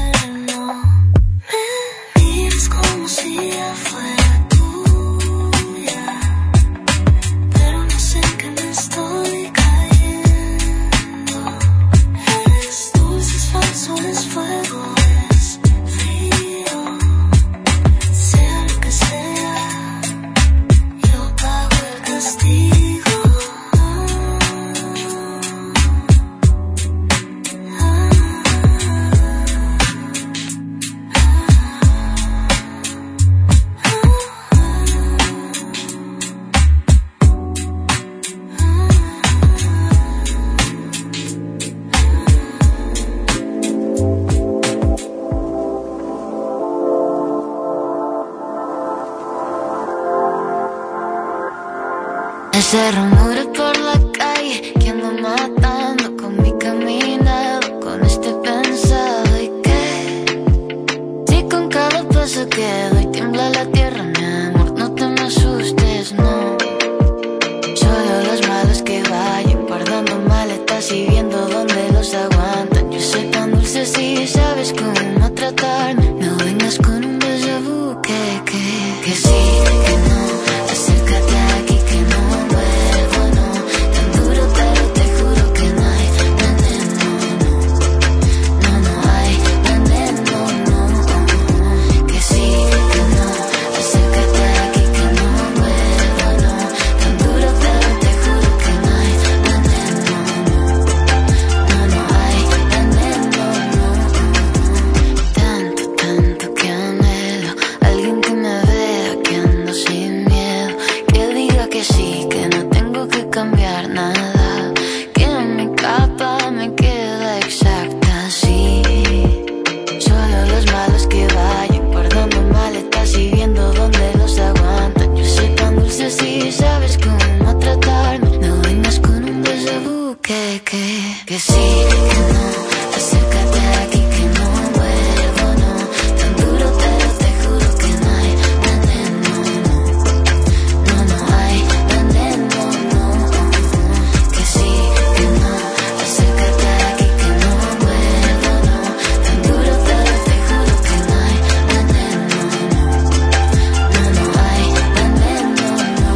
Se rumora por la calle que ando matando con mi caminado, con este pensado. Y que si con cada paso que doy tiembla la tierra, mi amor, no te me asustes, no. Solo los malos que vayan guardando maletas y viendo dónde los aguantan. Yo soy tan dulce si sabes cómo tratarme. No vengas con un déjà vu que sí, que no. Acércate aquí que no vuelvo, no. Tan duro pero te juro que no hay veneno, no. No hay veneno, no. Que sí, que no. Acércate aquí que no vuelvo, no. Tan duro pero te juro que no hay veneno, no hay veneno, no. Tanto que anhelo alguien que me vea que ando sin miedo, que diga que sí, que no tengo que cambiar nada, que mi capa me queda exacta así. Solo los malos que vayan guardando maletas y viendo dónde los aguantan. Yo soy tan dulce si sabes cómo tratarme. No vengas con un déjà vu que sí, que no. Acércate aquí que no vuelvo, no. Tan duro pero te juro que no hay veneno, no hay veneno, no. Que sí, que no. Acércate aquí que no vuelvo, no. Tan duro pero te juro que no hay veneno, no hay veneno,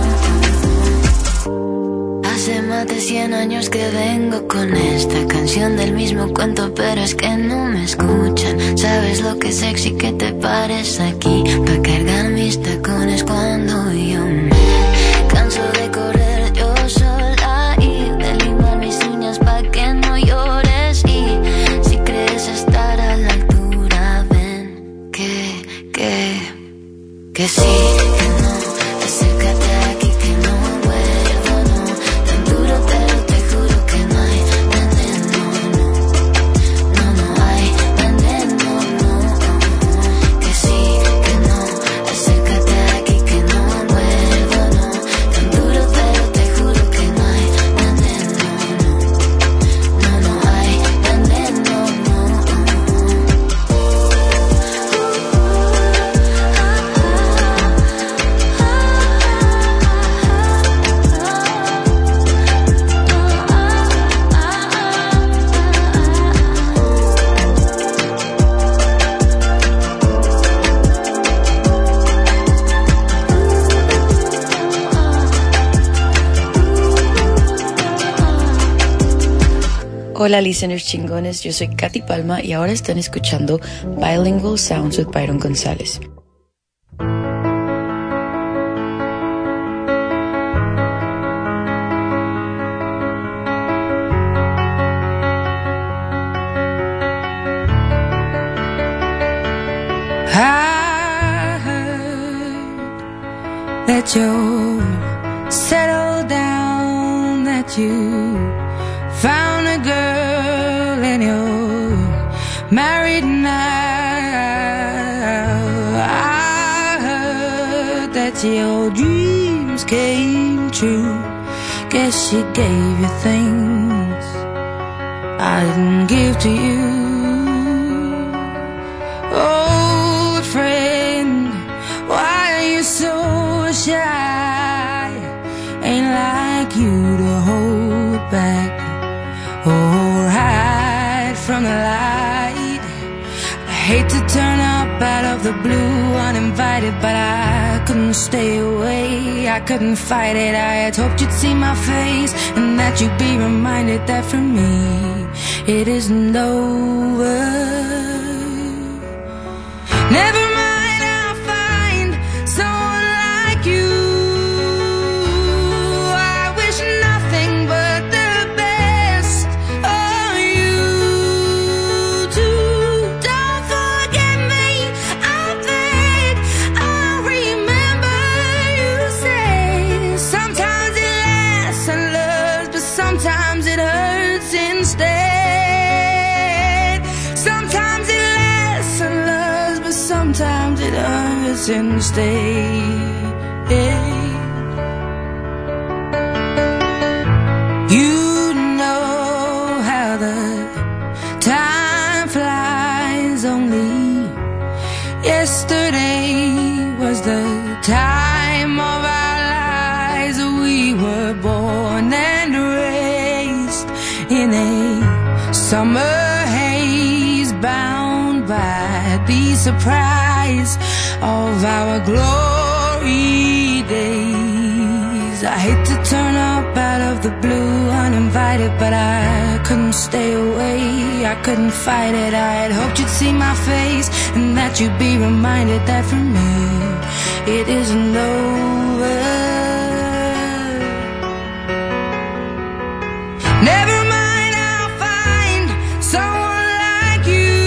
no. Hace más de 100 años que vengo con esta canción del mismo cuento, pero es que no me escuchan. ¿Sabes lo que sexy que te pares aquí? Pa' cargar mis tacones cuando yo me canso de correr yo sola y de limar mis uñas pa' que no llores. Y si crees estar a la altura, ven que sí, que no. Acércate aquí que no vuelvo, no. Tan duro pero te juro que no hay veneno, no hay veneno, no. Que sí, que no. Acércate aquí que no vuelvo, no. Tan duro pero te juro que no hay veneno, no hay veneno, no.
Hola listeners chingones, yo soy Katy Palma y ahora están escuchando Bilingual Sounds with Byron González.
I heard that you're settled down, that you found a girl and you're married now. I heard that your dreams came true. Guess she gave you things I didn't give to you. Old friend, why are you so shy? Ain't like you to hold back or hide from the light. I hate to turn up out of the blue uninvited, but I couldn't stay away, I couldn't fight it. I had hoped you'd see my face and that you'd be reminded that for me it isn't over. Never mind, I'll find someone like you. I wish nothing but the best of you too. Don't forget me, I beg. I'll remember you say sometimes it lasts and loves, but sometimes it hurts instead. Sometimes it lasts and loves, but sometimes it hurts instead. surprise of our glory days. I hate to turn up out of the blue uninvited, but I couldn't stay away, I couldn't fight it. I had hoped you'd see my face and that you'd be reminded that for me it isn't over. Never mind, I'll find someone like you.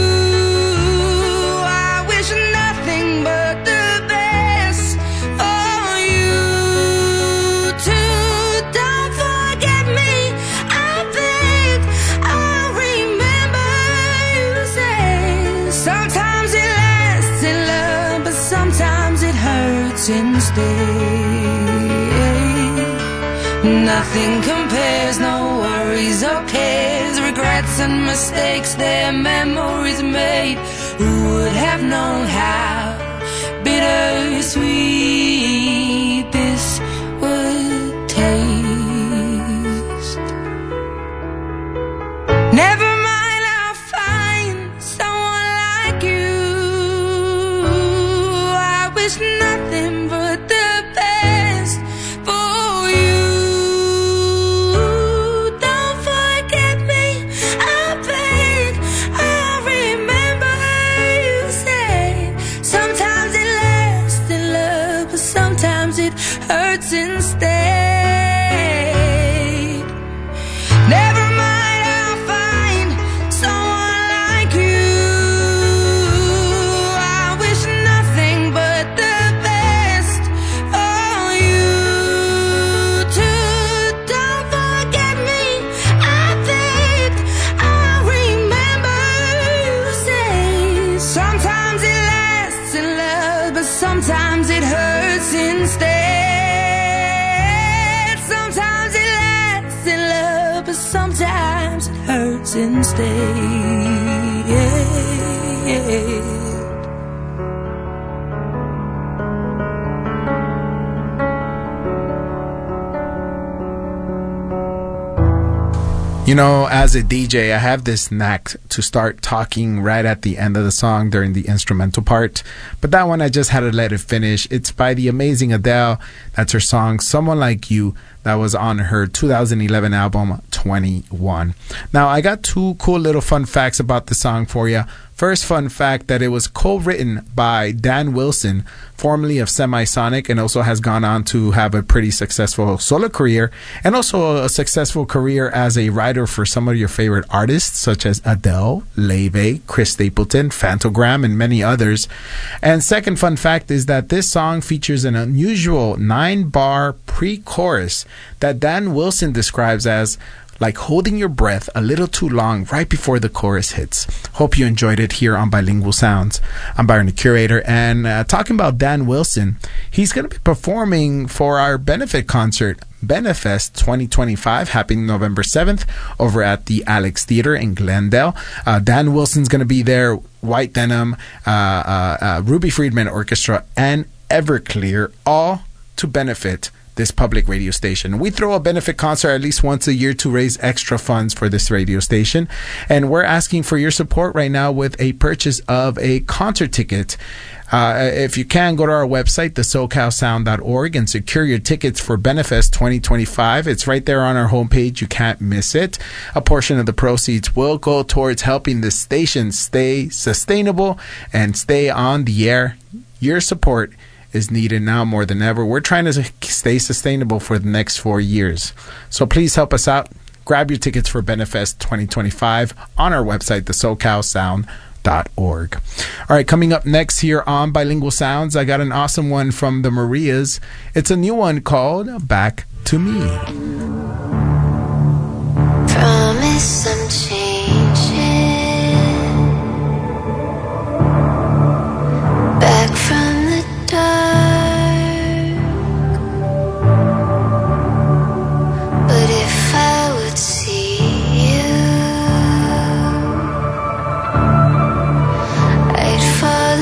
I wish nothing but the best for you too. Don't forget me, I beg. I remember you said sometimes it lasts in love, but sometimes it hurts instead. Nothing compares, no worries or cares, regrets and mistakes, their memories made. Who would have known how bittersweet this would taste? Never mind, I'll find someone like you. I wish nothing but the best for you. Hurts instead. Never mind, I'll find someone like you. I wish nothing but the best for you too. Don't forget me, I begged. I remember you say sometimes it lasts in love, but sometimes it hurts instead. Sometimes it hurts instead.
You know, as a DJ, I have this knack to start talking right at the end of the song during the instrumental part. But that one, I just had to let it finish. It's by the amazing Adele. That's her song, Someone Like You. That was on her 2011 album, 21. Now, I got two cool little fun facts about the song for you. First fun fact, that it was co-written by Dan Wilson, formerly of Semisonic, and also has gone on to have a pretty successful solo career, and also a successful career as a writer for some of your favorite artists, such as Adele, Leve, Chris Stapleton, Phantogram, and many others. And second fun fact is that this song features an unusual 9-bar pre-chorus that Dan Wilson describes as like holding your breath a little too long right before the chorus hits. Hope you enjoyed it here on Bilingual Sounds. I'm Byron the Curator, and talking about Dan Wilson, he's going to be performing for our benefit concert, Benefest 2025, happening November 7th over at the Alex Theater in Glendale. Dan Wilson's going to be there, White Denim, Ruby Friedman Orchestra, and Everclear, all to benefit this public radio station. We throw a benefit concert at least once a year to raise extra funds for this radio station, and we're asking for your support right now with a purchase of a concert ticket. If you can, go to our website, thesocalsound.org, and secure your tickets for Benefest 2025. It's right there on our homepage. You can't miss it. A portion of the proceeds will go towards helping the station stay sustainable and stay on the air. Your support is needed now more than ever. We're trying to stay sustainable for the next 4 years. So please help us out. Grab your tickets for Benefest 2025 on our website, thesocalsound.org. All right, coming up next here on Bilingual Sounds, I got an awesome one from the Marias. It's a new one called Back to Me.
Promise I'm changing, back from the dark. But if I would see you, I'd fall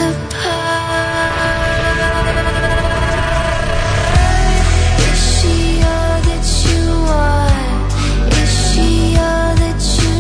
apart. Is she all that you want? Is she all that you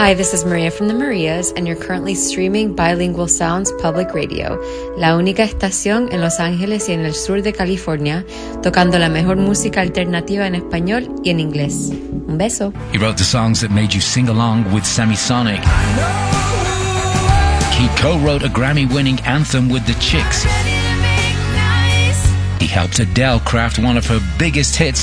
Hi, this is Maria from the Marias, and you're currently streaming Bilingual Sounds Public Radio, la única estación en Los Ángeles y en el sur de California, tocando la mejor música alternativa en español y en inglés. Un beso.
He wrote the songs that made you sing along with Semisonic. He co-wrote a Grammy-winning anthem with the Chicks. He helped Adele craft one of her biggest hits.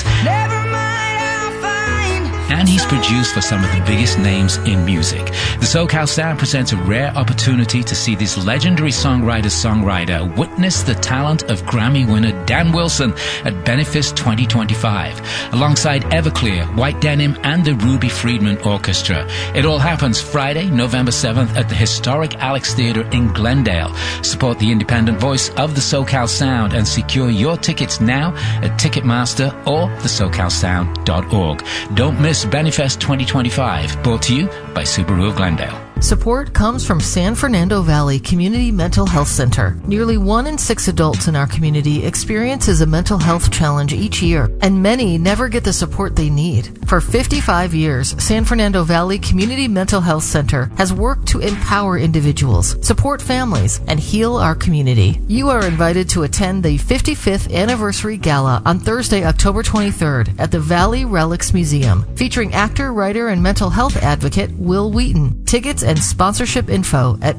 And he's produced for some of the biggest names in music. The SoCal Sound presents a rare opportunity to see this legendary songwriter witness the talent of Grammy winner Dan Wilson at Benefice 2025, alongside Everclear, White Denim, and the Ruby Friedman Orchestra. It all happens Friday, November 7th at the historic Alex Theatre in Glendale. Support the independent voice of the SoCal Sound and secure your tickets now at Ticketmaster or thesocalsound.org. Don't miss Benefice 2025, brought to you by Subaru of Glendale.
Support comes from San Fernando Valley Community Mental Health Center. Nearly 1 in 6 adults in our community experiences a mental health challenge each year, and many never get the support they need. For 55 years, San Fernando Valley Community Mental Health Center has worked to empower individuals, support families, and heal our community. You are invited to attend the 55th Anniversary Gala on Thursday, October 23rd at the Valley Relics Museum, featuring actor, writer, and mental health advocate Will Wheaton. Tickets and sponsorship info at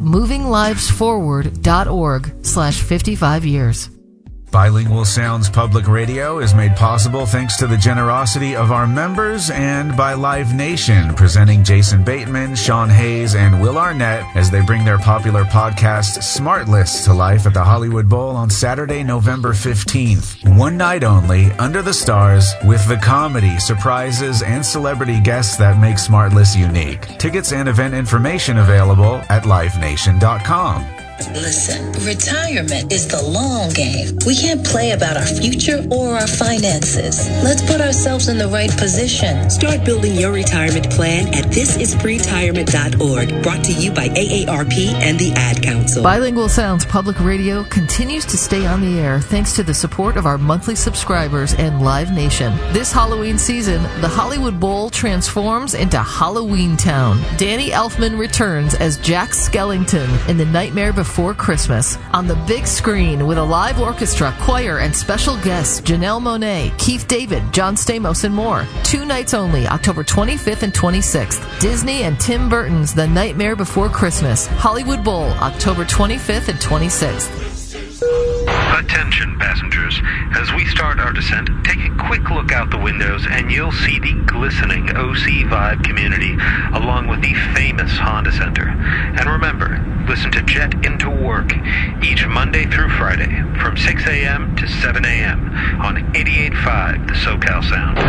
movinglivesforward.org/55 years.
Bilingual Sounds Public Radio is made possible thanks to the generosity of our members and by Live Nation, presenting Jason Bateman, Sean Hayes, and Will Arnett as they bring their popular podcast Smart List to life at the Hollywood Bowl on Saturday, November 15th. One night only, under the stars, with the comedy, surprises, and celebrity guests that make Smart List unique. Tickets and event information available at livenation.com.
Listen, retirement is the long game. We can't play about our future or our finances. Let's put ourselves in the right position.
Start building your retirement plan at thisispretirement.org. Brought to you by AARP and the Ad Council.
Bilingual Sounds Public Radio continues to stay on the air thanks to the support of our monthly subscribers and Live Nation. This Halloween season, the Hollywood Bowl transforms into Halloween Town. Danny Elfman returns as Jack Skellington in The Nightmare Before Christmas on the big screen with a live orchestra, choir, and special guests Janelle Monáe, Keith David, John Stamos, and more. 2 nights only, October 25th and 26th. Disney and Tim Burton's The Nightmare Before Christmas, Hollywood Bowl, October 25th and 26th.
Attention passengers, as we start our descent, take a quick look out the windows and you'll see the glistening OC Vibe community along with the famous Honda Center. And remember, listen to Jet Into Work each Monday through Friday from 6 a.m. to 7 a.m. on 88.5 The SoCal Sound.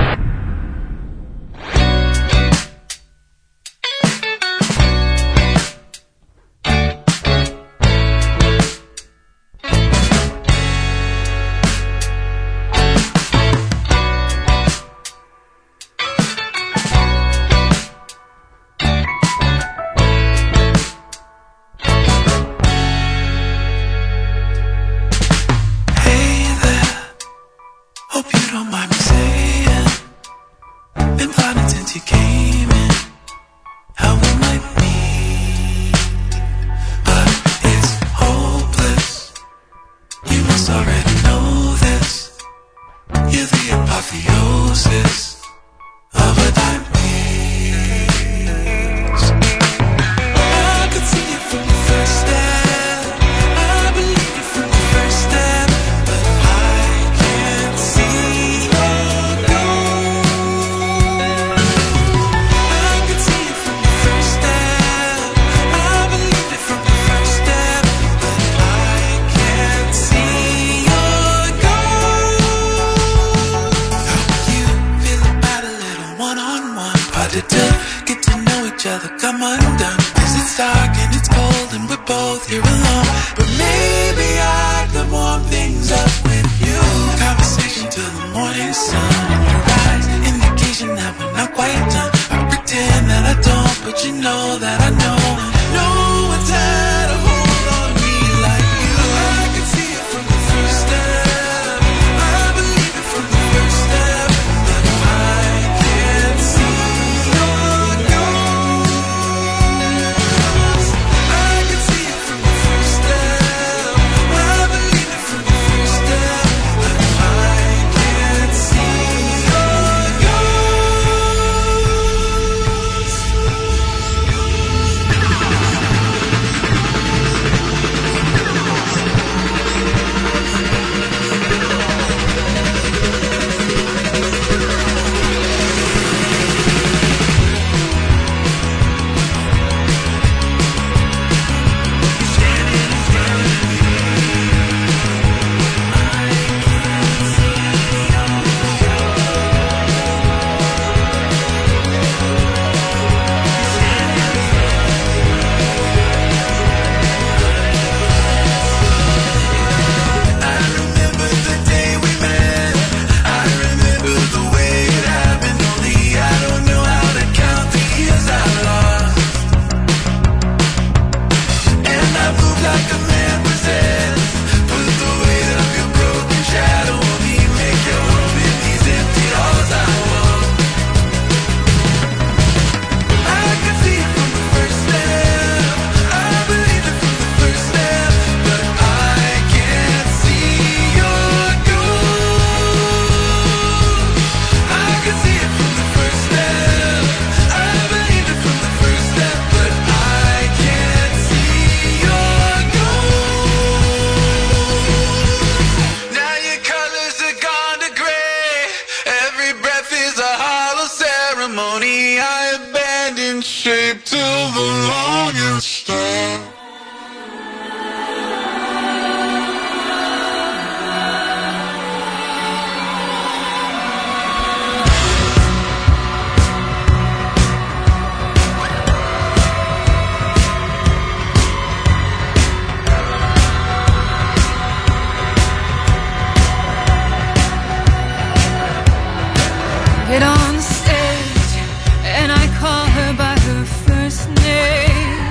Get on the stage and I call her by her first name.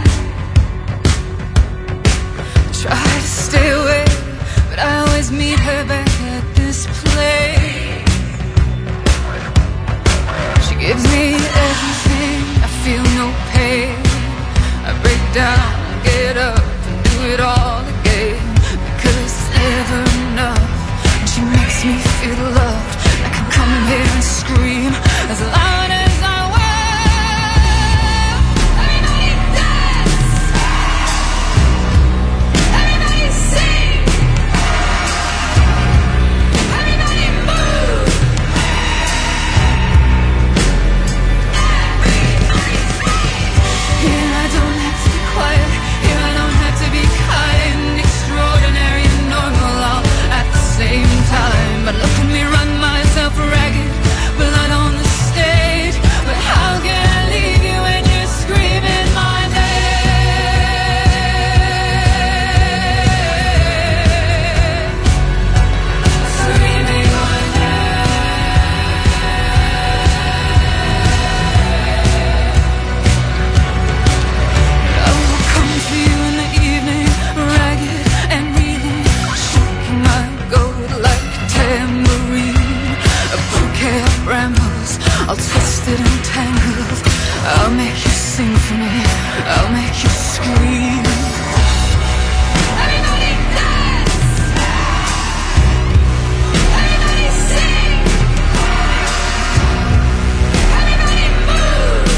Try to stay away, but I always meet her back at this place. She gives me everything, I feel no pain. I break down, get up, and do it all again. Because it's never enough, and she makes me feel loved. I can come in here and scream as loud as I will. Everybody dance! Everybody sing! Everybody move! Everybody scream! Here I don't have to be quiet, here I don't have to be kind, extraordinary and normal all at the same time. But look at me run myself ragged, blood on the stage. But how can I leave you when you're screaming my name? Screaming my name. I will come to you in the evening, ragged and reeling, shaking my goat like a tambourine. A bouquet of brambles, all twisted and tangled. I'll make you sing for me, I'll make you scream. Everybody dance! Everybody sing! Everybody move!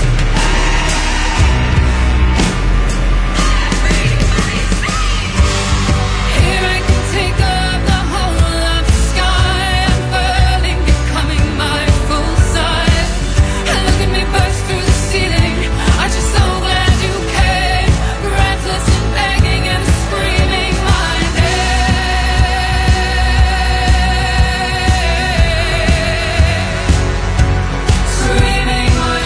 Everybody scream! Here I can take up the whole of the sky, unfurling, becoming my full size. And look at me burst through the ceiling. Aren't you so glad you came? Breathless and begging and screaming my name. Screaming my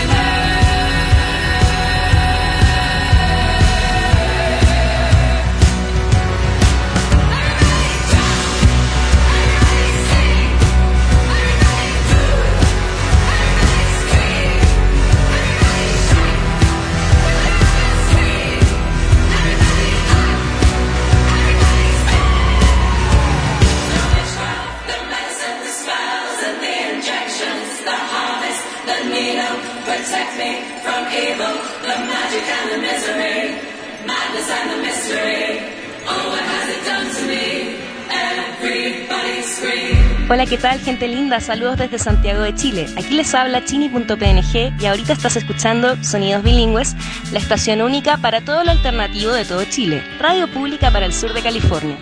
The medicine, the smiles and the injections, the harvest, the needle, protect me from evil, the magic and the misery, madness and the mystery. Oh, what has it done to me? Everybody scream.
Hola, ¿qué tal, gente linda? Saludos desde Santiago de Chile. Aquí les habla Chini.png y ahorita estás escuchando Sonidos Bilingües, la estación única para todo lo alternativo de todo Chile, radio pública para el sur de California.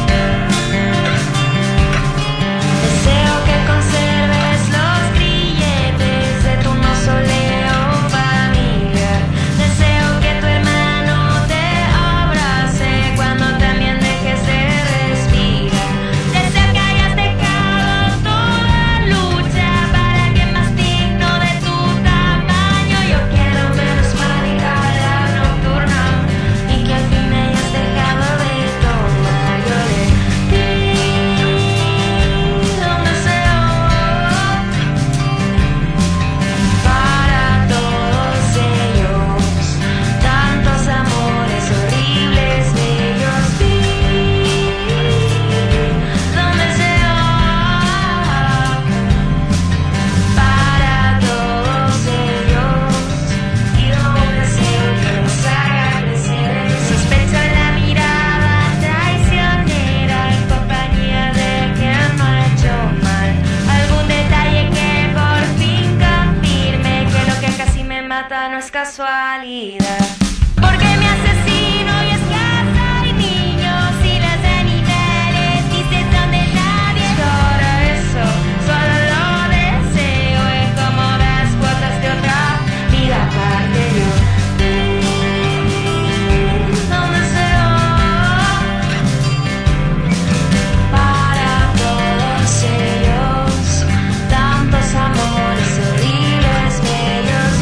Deseo que conserves los grilletes
casualidad. Porque me asesino y es casa y niños y las cenizales dicen donde nadie. Ahora eso solo lo deseo y como las cuotas de otra vida aparte yo. No deseo para todos ellos tantos amores horribles, bellos.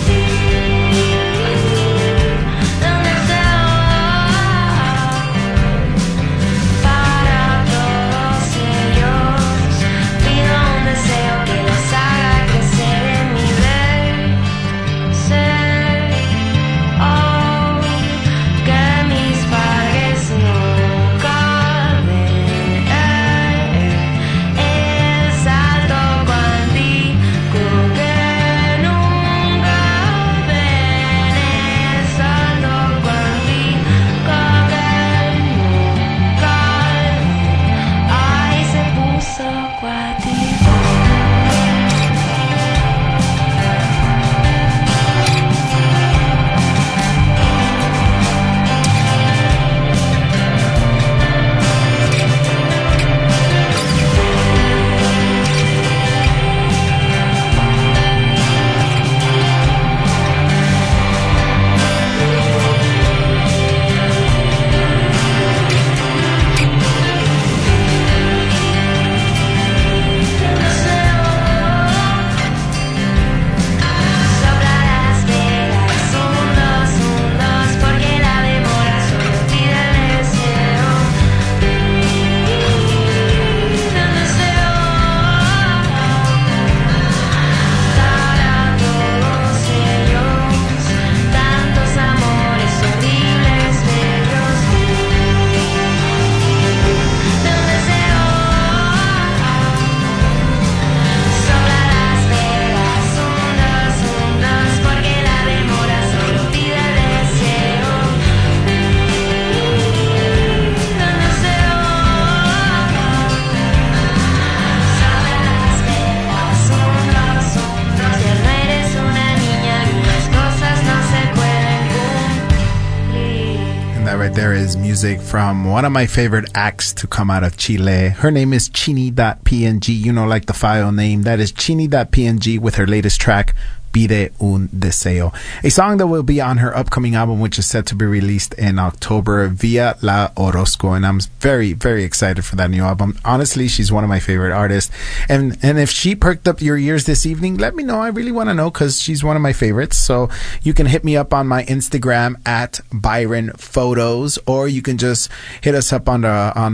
There is music from one of my favorite acts to come out of Chile. Her name is Chini.png. You know, like the file name. That is Chini.png with her latest track, Pide un Deseo, a song that will be on her upcoming album, which is set to be released in October via La Orozco, and I'm very, very excited for that new album. Honestly, she's one of my favorite artists, and if she perked up your ears this evening, let me know. I really want to know, because she's one of my favorites. So you can hit me up on my Instagram at Byron Photos, or you can just hit us up on the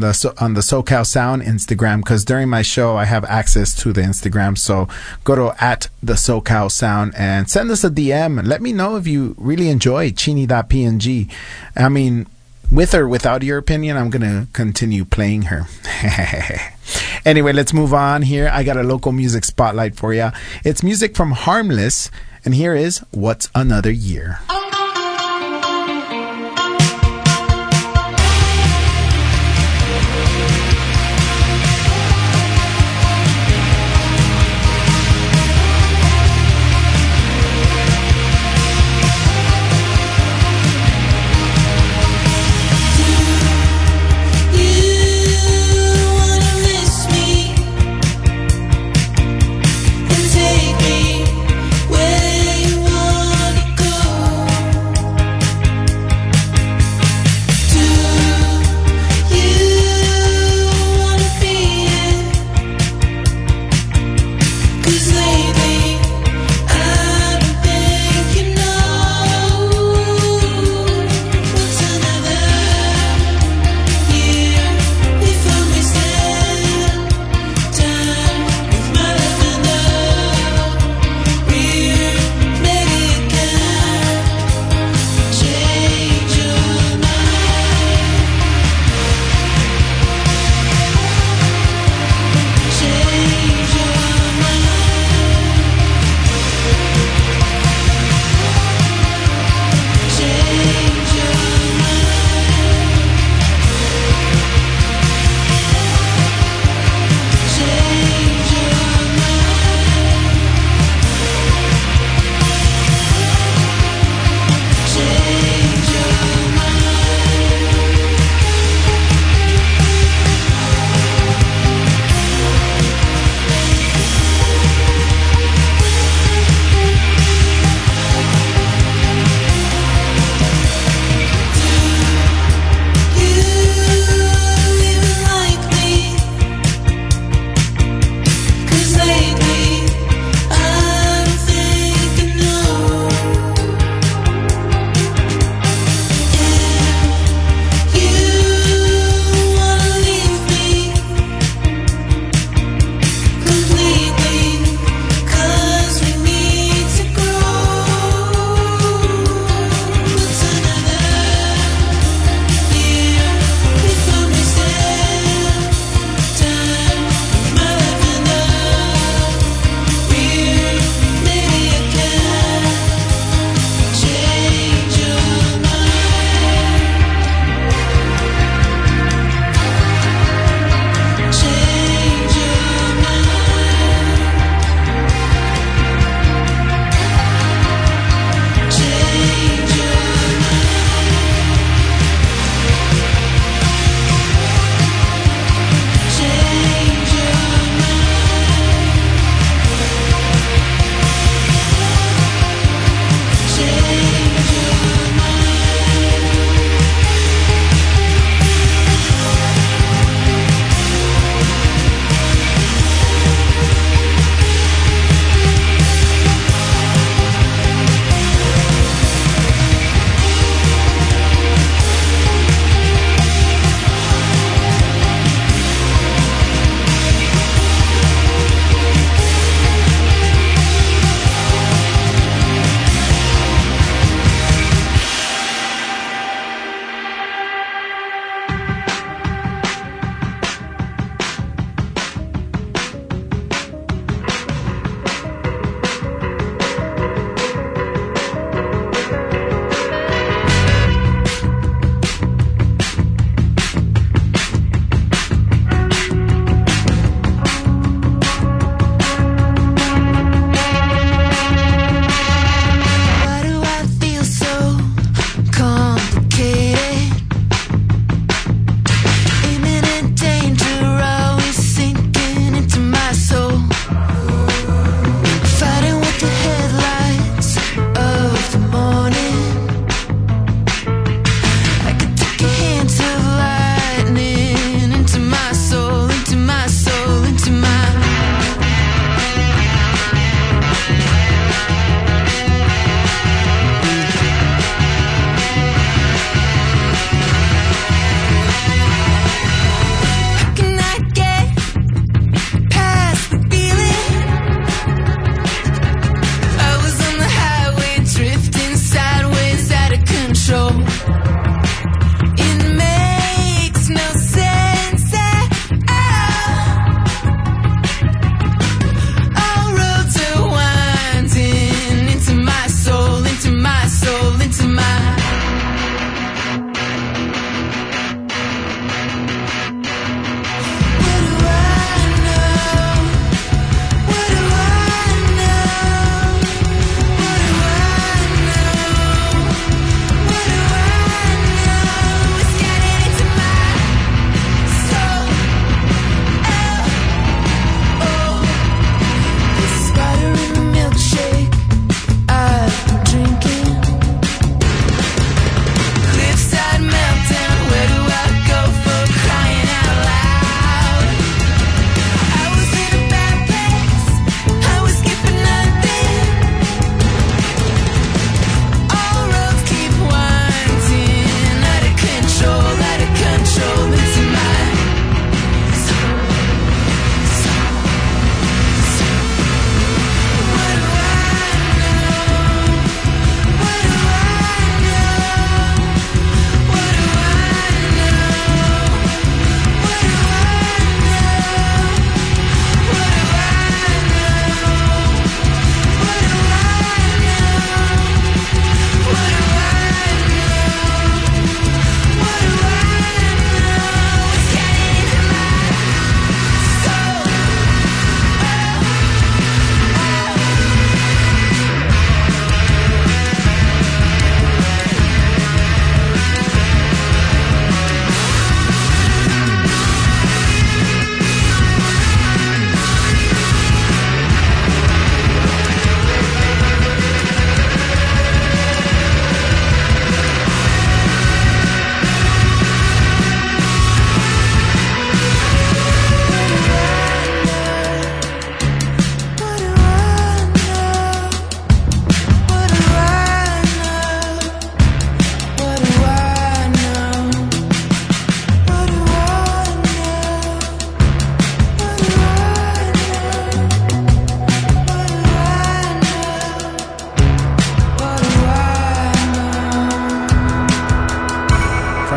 SoCal Sound Instagram, because during my show I have access to the Instagram. So go to at the SoCal Sound and send us a DM and let me know if you really enjoy Chini.png. I mean, with or without your opinion, I'm going to continue playing her. Anyway, let's move on here. I got a local music spotlight for you. It's music from Harmless, and here is What's Another Year.
Take me where you wanna go.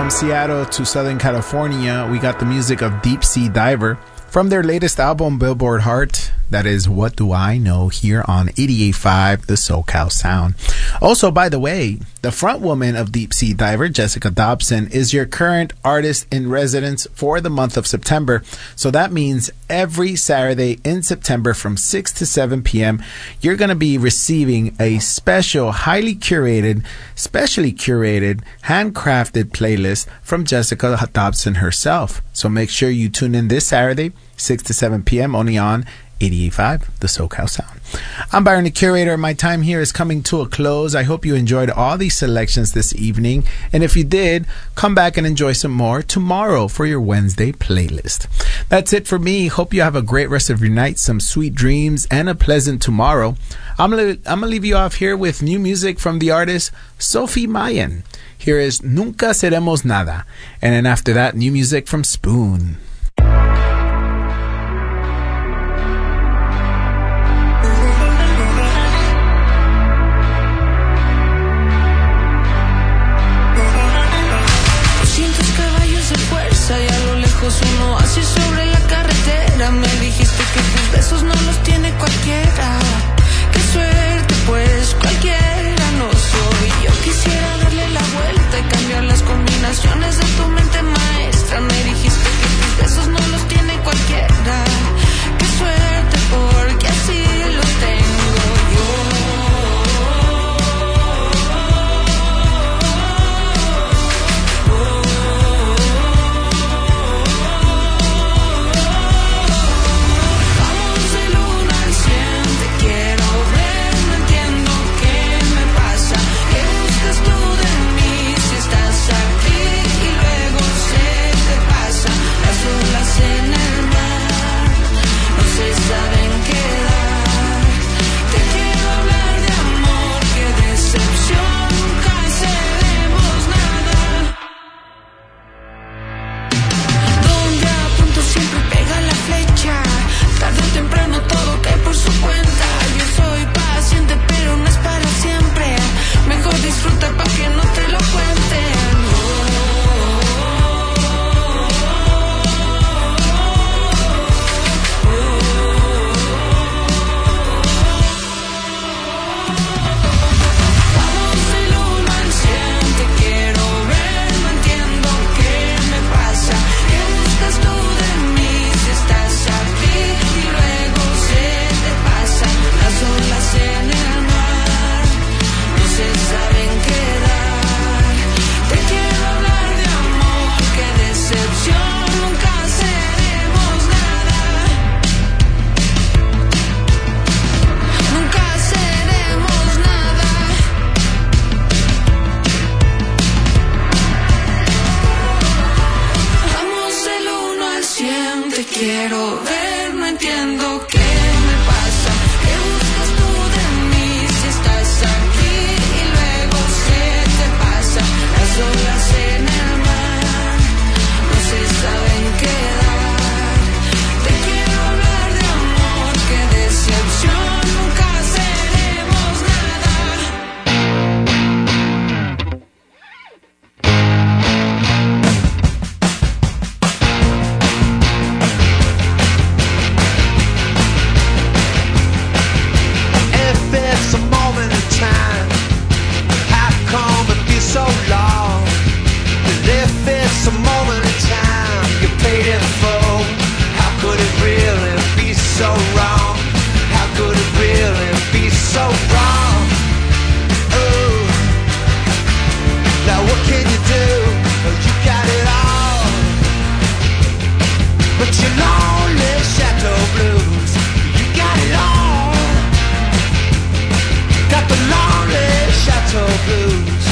From Seattle to Southern California, we got the music of Deep Sea Diver from their latest album, Billboard Heart. That is What Do I Know, here on 88.5 The SoCal Sound. Also, by the way, the front woman of Deep Sea Diver, Jessica Dobson, is your current artist in residence for the month of September. So that means every Saturday in September from 6 to 7 p.m., you're going to be receiving a special, highly curated, specially curated, handcrafted playlist from Jessica Dobson herself. So make sure you tune in this Saturday, 6 to 7 p.m., only on 88.5 The SoCal Sound. I'm Byron, the curator. My time here is coming to a close. I hope you enjoyed all these selections this evening. And if you did, come back and enjoy some more tomorrow for your Wednesday playlist. That's it for me. Hope you have a great rest of your night, some sweet dreams, and a pleasant tomorrow. I'm gonna leave you off here with new music from the artist Sophie Mayen. Here is Nunca Seremos Nada. And then after that, new music from Spoon.
Uno así sobre la carretera. Me dijiste que tus besos no los tiene cualquiera. Qué suerte, pues cualquiera no soy. Yo quisiera darle la vuelta y cambiar las combinaciones de tu mente maestra. Me dijiste que tus besos no los tiene cualquiera. Qué suerte, porque así los tengo yo. Tarde o temprano todo cae por su cuenta. Yo soy paciente pero no es para siempre. Mejor disfruta pa' que no te lo cuenten. Vamos del 1 al 100, te quiero ver, no entiendo qué me pasa. ¿Qué buscas tú de mí si estás aquí? Las olas en el mar no se saben quedar. Te quiero hablar de amor, qué decepción, nunca seremos nada. Nunca seremos nada. Vamos del 1 al 100, te quiero ver, no entiendo qué me pasa. ¿Qué buscas tú de mí si estás aquí y luego se te pasa? Las olas en el mar no se saben quedar. Te quiero hablar de amor, qué decepción, nunca seremos nada.
So long, and if it's a moment in time, you paid in full. How could it really be so wrong? How could it really be so wrong? Ooh, now what can you do? You got it all, but your lonely chateau blues. You got it all, got the lonely chateau blues.